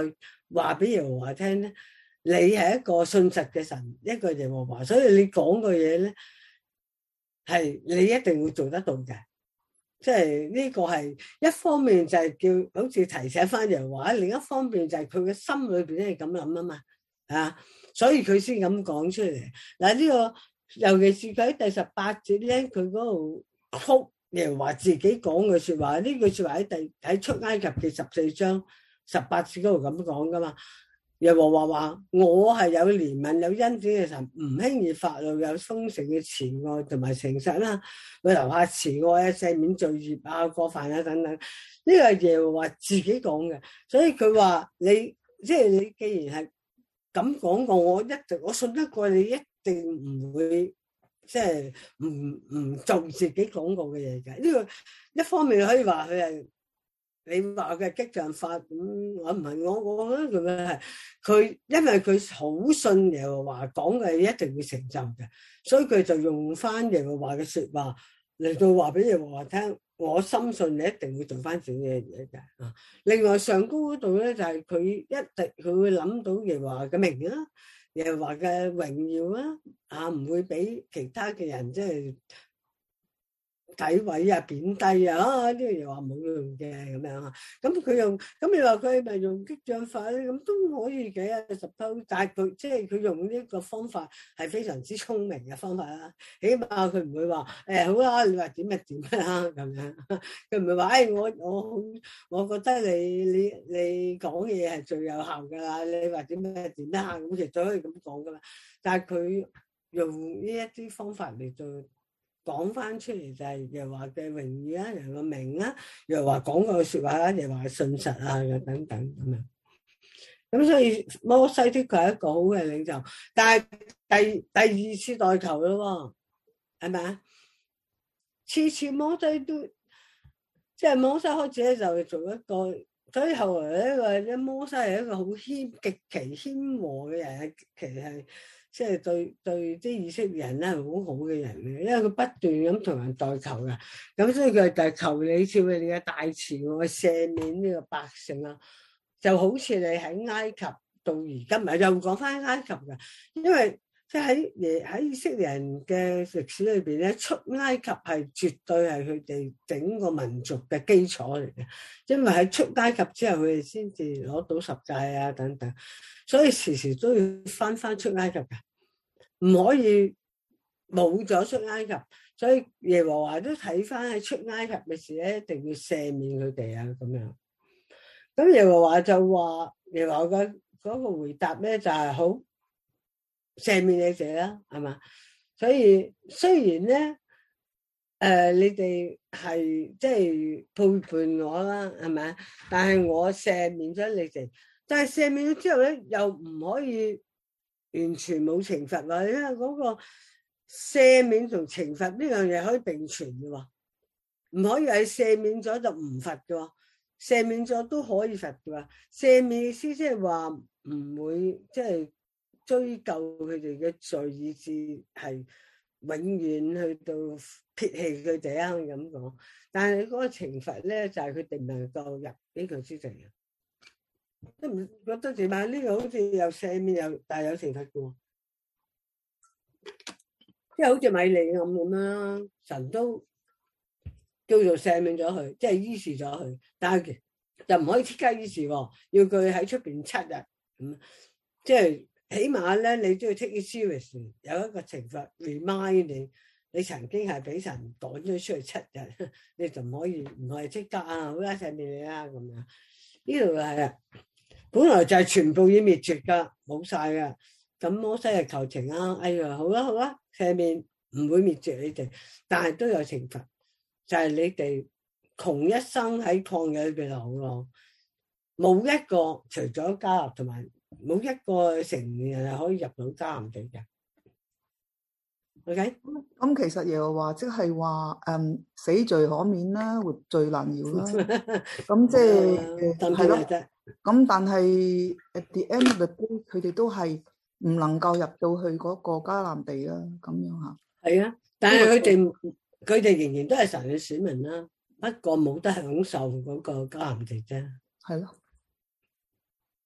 話俾耶和華聽咧，你係一個信實嘅神，一個耶和華，所以你講嘅嘢咧係你一定會做得到嘅。即係呢個係一方面就係叫好似提醒翻耶和華，另一方面就係佢嘅心裏邊咧係咁諗啊嘛，啊，所以佢先咁講出嚟。嗱呢個尤其是佢喺第十八節咧，佢嗰度曲耶和華自己講嘅說話，呢句說話喺第喺出埃及記十四章十八節嗰度咁講噶嘛。耶和華話：我係有憐憫、有恩典嘅神，唔輕易發怒，有豐盛嘅慈愛同埋誠實啦，會留下慈愛啊、赦免罪孽啊、過犯啊等等。呢個係耶和華自己講嘅，所以佢話你即係你既然係咁講過，我一直我信得過你，一定唔會即係唔唔做自己講過嘅嘢嘅。呢個一方面可以話佢係。你話佢係激將法咁，我唔係我，我覺得佢係佢，因為佢好信耶和華講嘅一定會成就嘅，所以佢就用翻耶和華嘅說話嚟到話俾耶和華聽，我深信你一定會做翻自己嘅嘢嘅。啊，另外上高嗰度咧就係佢一定佢會諗到耶和華嘅名啦，耶和華嘅榮耀啦，啊唔會俾其他嘅人即係。詆毀啊、貶低啊，啊呢個又話冇用嘅咁樣啊，咁佢用咁你話佢係咪用激將法咧？咁都可以嘅，十偷，但係佢即係佢用呢個方法係非常之聰明嘅方法啦。起碼佢唔會話誒、哎、好啦，你話點就點啦咁樣，佢唔會話誒我我我覺得你你你講嘢係最有效㗎啦，你話點咩點啦咁，其實都可以咁講㗎啦。但係佢用呢一啲方法嚟做。講翻出嚟就係耶和華嘅榮耀啊，人個名啊，耶和華講個說話啦，耶和華信實啊，等等咁樣。咁所以摩西的確係一個好嘅領袖，但係第第二次代求咯，係咪啊？次次摩西都即係摩西開始咧就做一個，所以後來呢個咧摩西係一個好謙極其謙和嘅人，其實係。即係對對啲以色列人咧係好好嘅人嘅，因為佢不斷咁同人代求嘅，咁所以佢就求你照你嘅大慈愛赦免呢個百姓啊，就好似你喺埃及到而家，唔係又講翻埃及嘅，因為即係喺喺以色列人嘅歷史裏邊咧，出埃及係絕對係佢哋整個民族嘅基礎嚟嘅，因為喺出埃及之後佢哋先至攞到十誡啊等等。所以時時都要翻翻出埃及嘅，唔可以冇咗出埃及。所以耶和華都睇翻喺出埃及嘅事咧，一定要赦免佢哋啊咁樣。咁耶和華就話，耶和華嘅嗰個回答咧就係好赦免你哋啦，係嘛？所以雖然咧，誒、呃、你哋係即係背叛我啦，係咪？但係我赦免咗你哋。但係赦免咗之後咧，又唔可以完全冇懲罰喎，因為嗰個赦免同懲罰呢樣嘢可以並存嘅喎，唔可以係赦免咗就唔罰嘅喎，赦免咗都可以罰嘅喎。赦免意思即係話唔會即係追究佢哋嘅罪，以致係永遠去到撇棄佢哋啊咁講。但係嗰個懲罰咧就係佢哋唔能夠入呢個之地嘅。都唔覺得點解呢個好似又赦免又但係有懲罰嘅喎，即係好似米利暗咁啦，神都叫做赦免咗佢，即係醫治咗佢，但係就唔可以即刻醫治喎，要佢喺出邊七日咁，即係起碼咧你都要 take it serious，有一個懲罰 remind 你，你曾經係俾神趕咗出去七日，你就唔可以唔係即刻啊，好啦赦免你啦咁樣，呢度係啊。本來就係全部已滅絕噶，冇晒噶。咁摩西係求情啊，哎呀，好啦好啦，赦免唔會滅絕你哋，但係都有懲罰，就係、是、你哋窮一生喺曠野裏邊就好咯。冇一個除咗迦南同埋冇一個成年人係可以入到迦南地嘅。OK， 咁其實耶和華即係話，誒，死罪可免啦，活罪難饒啦。咁即係係咯。咁但係 at the end of the day，佢哋都係唔能夠入到去嗰個迦南地啦。咁樣吓。係啊， 但係佢哋佢哋仍然都係神嘅選民啦。不過冇得享受嗰個迦南地啫。 係咯。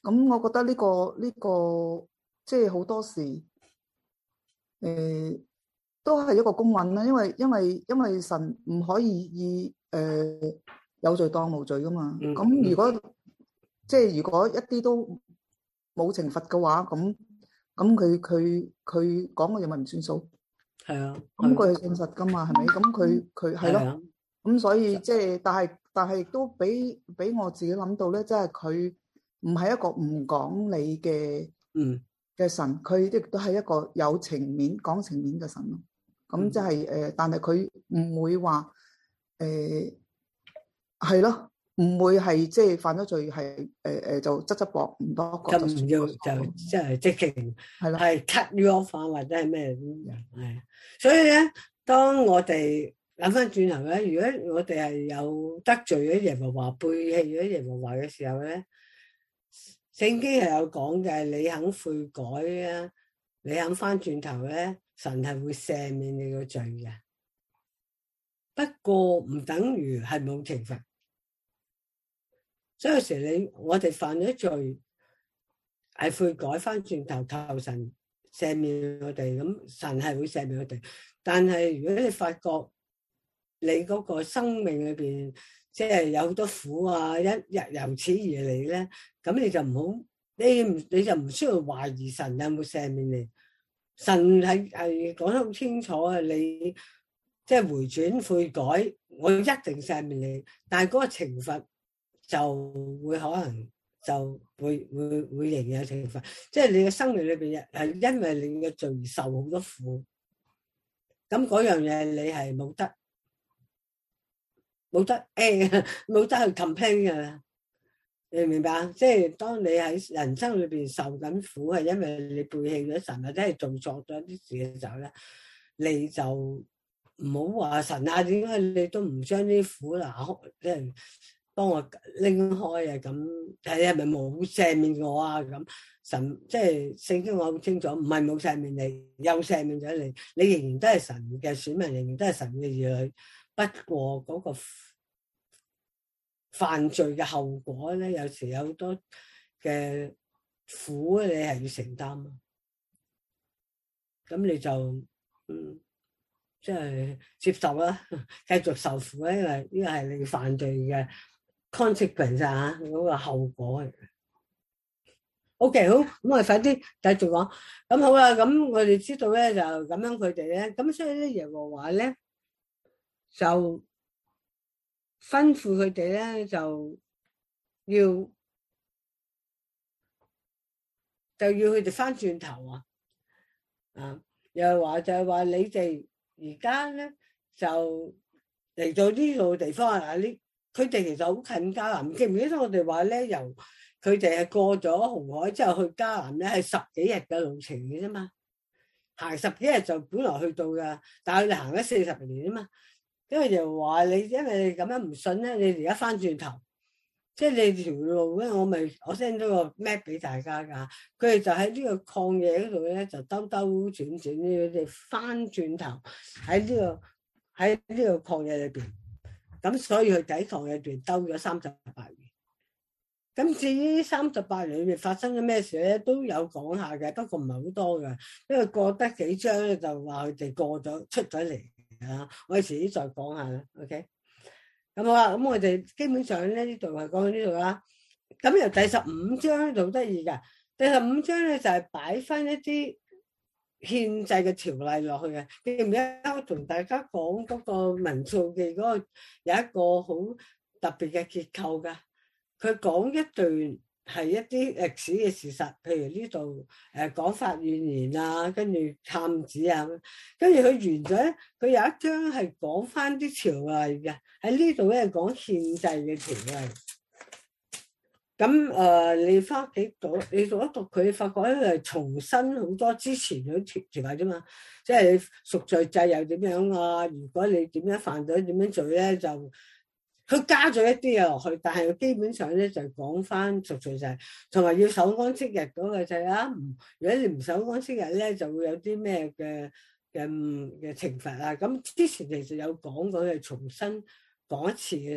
咁我覺得呢個呢個即係好多時誒、呃、都係一個公允啦，因為因為因為神唔可以以誒、呃、有罪當無罪噶嘛。咁、嗯、如果即係如果一啲都冇懲罰嘅話，咁咁佢佢佢講嘅嘢咪唔算數？ 係啊， 咁佢係信實噶嘛，係咪？咁佢佢係咯。咁所以即係，但係但係亦都俾俾我自己諗到咧，即係佢唔係一個唔講理嘅嗯嘅神，佢亦都係一個有情面講情面嘅神咯。咁即係誒，但係佢唔會話誒係咯，唔會係即係犯咗罪係誒誒就側側膊唔多覺就唔要就即係即係係啦， 係 cut you off 或者係咩咁樣係。所以咧，當我哋諗翻轉頭咧，如果我哋係有得罪咗耶和華、背棄咗耶和華嘅時候咧，聖經係有講嘅，你肯悔改啊，你肯翻轉頭咧，神係會赦免你個罪嘅。不過唔等於係冇懲罰，所以有時你我哋犯咗罪，係悔改翻轉頭求神赦免我哋，咁神係會赦免我哋。但係如果你發覺，你嗰個生命裏邊，即係有好多苦啊，一日由此而嚟咧，咁你就唔好，你唔你就唔需要懷疑神有冇赦免你。神係係講得好清楚啊，你即係回轉悔改，我一定赦免你。但係嗰個懲罰就會可能就會會會仍然有懲罰，即係你嘅生命裏邊係因為你嘅罪而受好多苦。咁嗰樣嘢你係冇得。冇得誒，冇得去 complain 㗎，你明唔明白？即係當你喺人生裏邊受緊苦，係因為你背棄咗神，或者係做錯咗啲事嘅時候咧，你就唔好話神啊，點解你都唔將啲苦拿開，即係幫我拎開啊？咁睇係咪冇赦免我啊？咁神即係聖經我好清楚，唔係冇赦免你，又赦免咗你，你仍然都係神嘅選民，仍然都係神嘅兒女。不過嗰個犯罪嘅後果咧，有時有好多嘅苦你係要承擔，咁你就嗯即係接受啦，繼續受苦咧，因為呢個係你犯罪嘅 consequence 啊，嗰個後果嚟嘅。OK， 好，咁我哋快啲繼續講。咁好啦，咁我哋知道咧就咁樣佢哋咧，咁所以咧耶和華咧。就吩咐佢哋咧，就要就要佢哋翻轉頭啊！啊，又係話就係話你哋而家咧就嚟到呢度地方啊！呢佢哋其實好近迦南，記唔記得我哋話咧？由佢哋係過咗紅海之後去迦南咧，係十幾日嘅路程嘅啫嘛，行十幾日就本來去到噶，但係佢哋行咗四十年啊嘛。因為就話你，因為你咁樣唔信咧，你而家翻轉頭，即係你條路咧，我咪我 send 咗個 map 俾大家噶，佢哋就喺呢個曠野嗰度咧，就兜兜轉轉，你哋翻轉頭喺呢個喺呢個曠野裏邊，咁所以佢喺曠野裏邊兜咗三十八年。咁至於三十八年裏面發生咗咩事咧，都有講下嘅，不過唔係好多嘅，因為過得幾章咧，就話佢哋過咗出咗嚟。啊！我哋遲啲再講下啦 ，OK？咁好啦，咁我哋基本上咧呢度係講到呢度啦。咁由第十五章呢度得意㗎，第十五章咧就係擺翻一啲憲制嘅條例落去嘅。記唔記得我同大家講嗰個民數記嗰個有一個好特別嘅結構㗎？佢講一段。係一啲歷史嘅事實，譬如呢度誒講法怨言啊，跟住探子啊，跟住佢完咗咧，佢有一章係講翻啲條例嘅，喺呢度咧講憲制嘅條例。咁誒、呃，你翻屋企讀，你讀一讀佢，發覺咧係重申好多之前嗰條條例啫嘛，即係你贖罪制又點樣啊？如果你點樣犯咗點樣做咧就。佢加咗一啲嘢落去，但係基本上咧就講翻贖罪制，同埋要守安息日嗰個制啦。如果你唔守安息日咧，就會有啲咩嘅嘅嘅懲罰啊。咁之前其實有講過，係重新講一次嘅啦。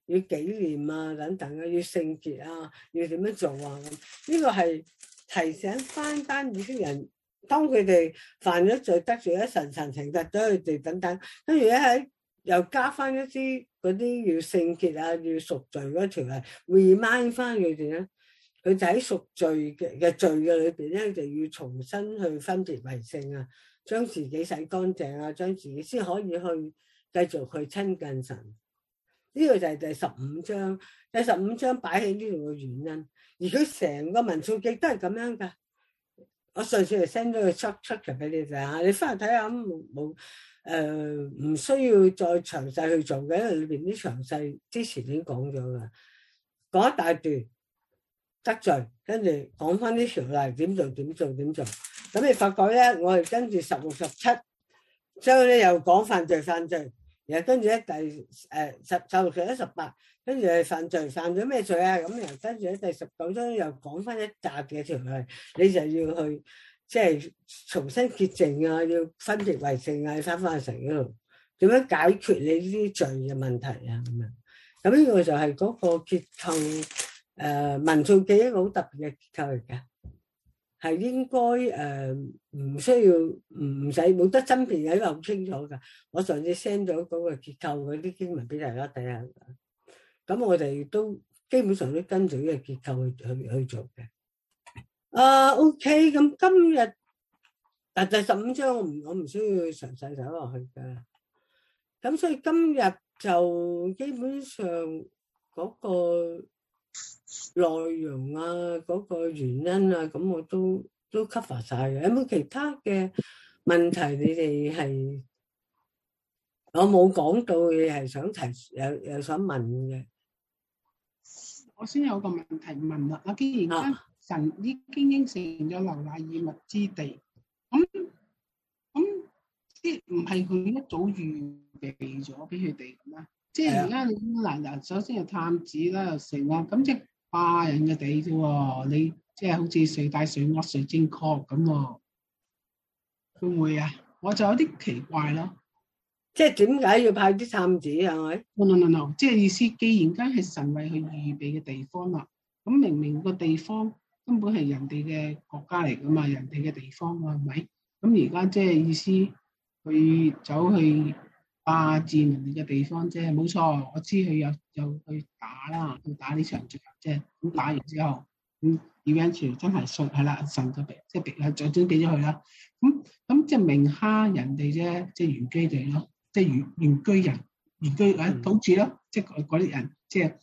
要紀念啊等等啊，要聖潔啊，要點樣做啊咁。呢個係提醒翻班以色列人，當佢哋犯咗罪得罪咗神，神懲罰咗佢哋等等，跟住咧喺又加翻一啲嗰啲要聖潔啊，要贖罪嗰條例 remind 翻佢哋咧，佢就喺贖罪嘅嘅罪嘅裏邊咧，就要重新去分別為聖啊，將自己洗乾淨啊，將自己先可以去繼續去親近神。呢個就係第十五章，第十五章擺喺呢度嘅原因，而佢成個民數記都係咁樣噶。我上次就 send 咗個 structure 俾你哋啊，你翻去睇下，冇冇誒唔需要再詳細去做嘅，因為裏邊啲詳細之前已經講咗噶，講一大段得罪，跟住講翻啲條例點做點做點做，咁你發覺咧，我哋跟住十六十七章咧又講犯罪犯罪。然後跟住咧第誒十十六十一十八，跟住係犯罪，犯咗咩罪啊？咁然後跟住咧第十九章又講翻一紮嘅條例，你就要去即係重新潔淨啊，要分別為聖啊，翻返去神嗰度，點樣解決你呢啲罪嘅問題啊？咁樣，咁呢個就係嗰個結構誒民數記一個好特別嘅結構嚟嘅。係應該誒唔需要唔使冇得爭辯嘅，因為好清楚噶。我上次 send 咗嗰個結構嗰啲經文俾大家睇下，咁我哋都基本上都跟住呢個結構去去去做嘅。啊 ，OK，咁今日但第十五章我唔我唔需要詳細走落去噶。咁所以今日就基本上嗰個內容啊，嗰個原因啊，咁我都都 cover 晒嘅。有冇其他嘅問題？你哋係我冇講到，你係想提有有想問嘅？ 我先有個問題問啦。啊，既然間神已經應承咗流奶與蜜之地，咁咁即係唔係佢一早預備咗俾佢哋咁啊？即係而家你嗱嗱，首先係探子啦，又成啦，咁即係霸人嘅地啫喎，你即係好似誰大誰惡誰正確咁喎，會唔會啊？我就有啲奇怪咯。 即係點解要派啲探子係咪 ？no no no no， 即係意思，既然間係神為佢預備嘅地方啦，咁明明個地方根本係人哋嘅國家嚟噶嘛，人哋嘅地方啊，係咪？咁而家即係意思，佢走去霸佔人哋嘅地方啫，冇錯。我知佢有有去打啦，去打呢場仗啫。咁打完之後，咁 eventually 真係信係啦，神就俾即係俾係最終俾咗佢啦。咁咁即係明蝦人哋啫，即係原居地咯，即係原原居人、原居誒土著咯，即係嗰啲人，即係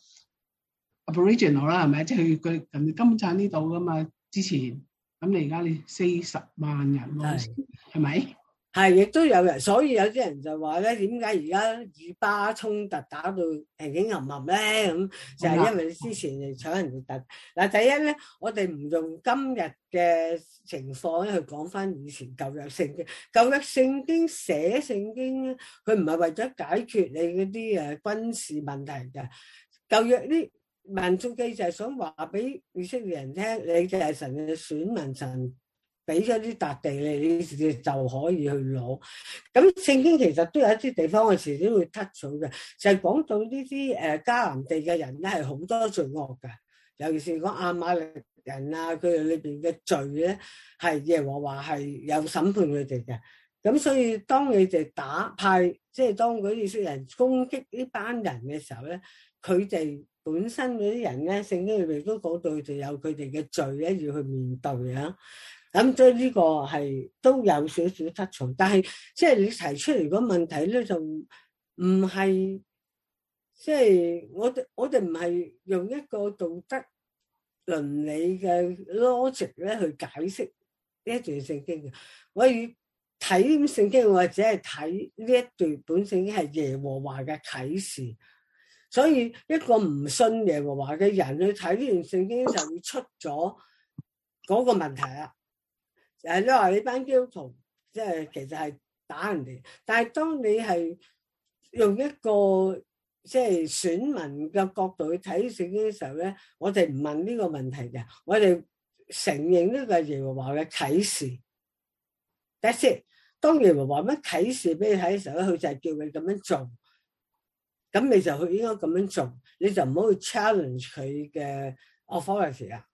Aboriginal 啦，係咪？即係佢人哋根本就喺呢度噶嘛。之前咁你而家你四十萬人喎，係咪？ 係，亦都有人，所以有啲人就話咧，點解而家以巴衝突打到平平冚冚咧？咁就係因為之前嚟搶人哋突。嗱，第一咧，我哋唔用今日嘅情況咧去講翻以前舊約聖經。舊約聖經寫聖經咧，佢唔係為咗解決你嗰啲誒軍事問題嘅。舊約啲民數記就係想話俾以色列人聽，你就係神嘅選民，神俾咗啲笪地你，你就可以去攞。咁聖經其實都有一啲地方我時都會 touch 到嘅，就係講到呢啲誒迦南地嘅人咧係好多罪惡嘅，尤其是講亞瑪力人啊，佢哋裏邊嘅罪咧係耶和華係有審判佢哋嘅。咁所以當你哋打派，即係當嗰啲人攻擊呢班人嘅時候咧，佢哋本身嗰啲人咧，聖經裏邊都講到佢哋有佢哋嘅罪咧要去面對啊。咁所以呢個係都有少少突出，但係即係你提出嚟個問題咧，就唔係即係我哋我哋唔係用一個道德倫理嘅 logic 咧去解釋呢一段聖經嘅。我要睇聖經，或者係睇呢一段本聖經係耶和華嘅啟示，所以一個唔信耶和華嘅人去睇呢段聖經就會出咗嗰個問題啦。誒，你話你班基督徒即係其實係打人哋，但係當你係用一個即係選民嘅角度去睇聖經嘅時候咧，我哋唔問呢個問題嘅，我哋承認呢個係耶和華嘅啟示。That's it。當耶和華乜啟示俾你睇嘅時候咧，佢就係叫你咁樣做。 咁你就應該咁樣做，你就唔好去 challenge 佢嘅 authority 啊。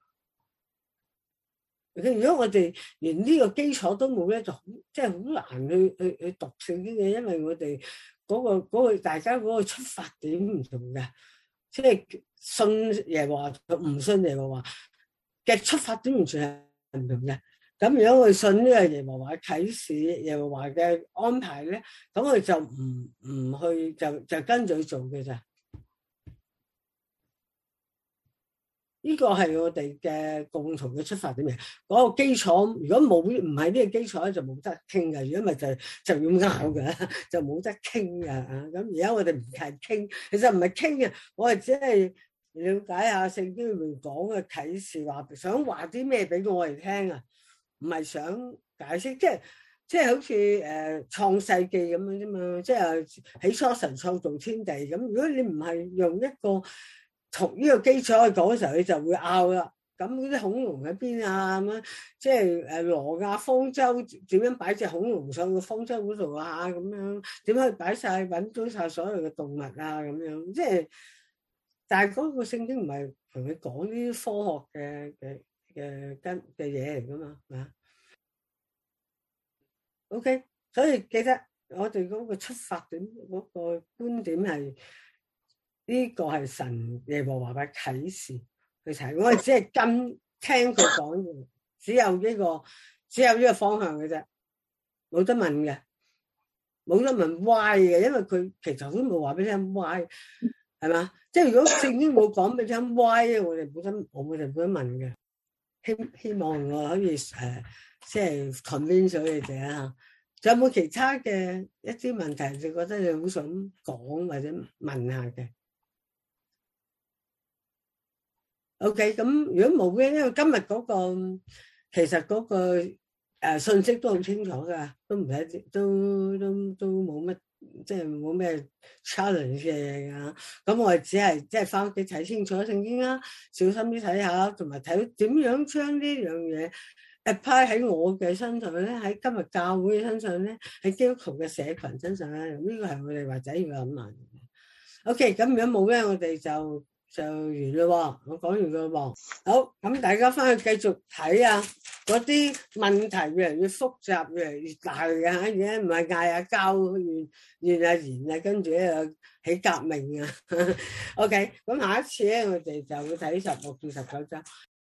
如果我哋連呢個基礎都冇咧，就即係好難去去去讀聖經嘅，因為我哋嗰個嗰個大家嗰個出發點唔同嘅，即係信耶和華同唔信耶和華嘅出發點完全係唔同嘅。咁如果我哋信呢個耶和華嘅啟示、耶和華嘅安排咧，咁我哋就唔唔去就就跟住去做嘅咋。呢個係我哋嘅共同嘅出發點嘅，嗰個基礎如果冇唔係呢個基礎咧，就冇得傾嘅。如果咪就就要拗嘅，就冇得傾嘅啊！咁而家我哋唔係傾，其實唔係傾嘅，我係只係了解下聖經裏面講嘅啟示，話想話啲咩俾我哋聽啊，唔係想解釋，即係即係好似誒創世記咁樣啫嘛，即係起初神創造天地咁。如果你唔係用一個從呢個基礎去講嘅時候，你就會拗啦。咁嗰啲恐龍喺邊啊？咁樣即係誒挪亞方舟點樣擺隻恐龍上個方舟嗰度啊？咁樣點樣去擺晒揾到晒所有嘅動物啊？咁樣即係，但係嗰個聖經唔係同你講啲科學嘅嘅嘅跟嘅嘢嚟噶嘛？啊 ，OK， 所以記得我哋嗰個出發點嗰個觀點係。呢個係神耶和華嘅啟示去睇，我哋只係跟聽佢講嘅，只有呢個只有呢個方向嘅啫，冇得問嘅，冇得問 why 嘅，因為佢其實都冇話俾你聽 why， 係嘛？即係如果聖經冇講俾你聽 why， 我哋本身我哋冇得問嘅。希希望我可以誒，即係 convince 咗你哋啊！仲有冇其他嘅一啲問題，你覺得你好想講或者問下嘅？ OK， 咁如果冇嘅，因為今日嗰個其實嗰個誒信息都好清楚噶，都唔使都都都冇乜，即係冇咩 challenge 嘅嘢噶。咁我哋只係即係翻屋企睇清楚聖經啦，小心啲睇下，同埋睇點樣將呢樣嘢 apply 喺我嘅身上咧，喺今日教會嘅身上咧，喺基督徒嘅社群身上咧，呢個係我哋或者要諗埋。OK， 咁如果冇咧，我哋就。就完咯，我講完個喎。好，咁大家翻去繼續睇啊，嗰啲問題越嚟越複雜，越嚟越大嘅嚇，而家唔係嗌下交，怨怨下言啊，跟住咧又起革命啊。OK，咁下一次咧，我哋就會睇十六至十九章。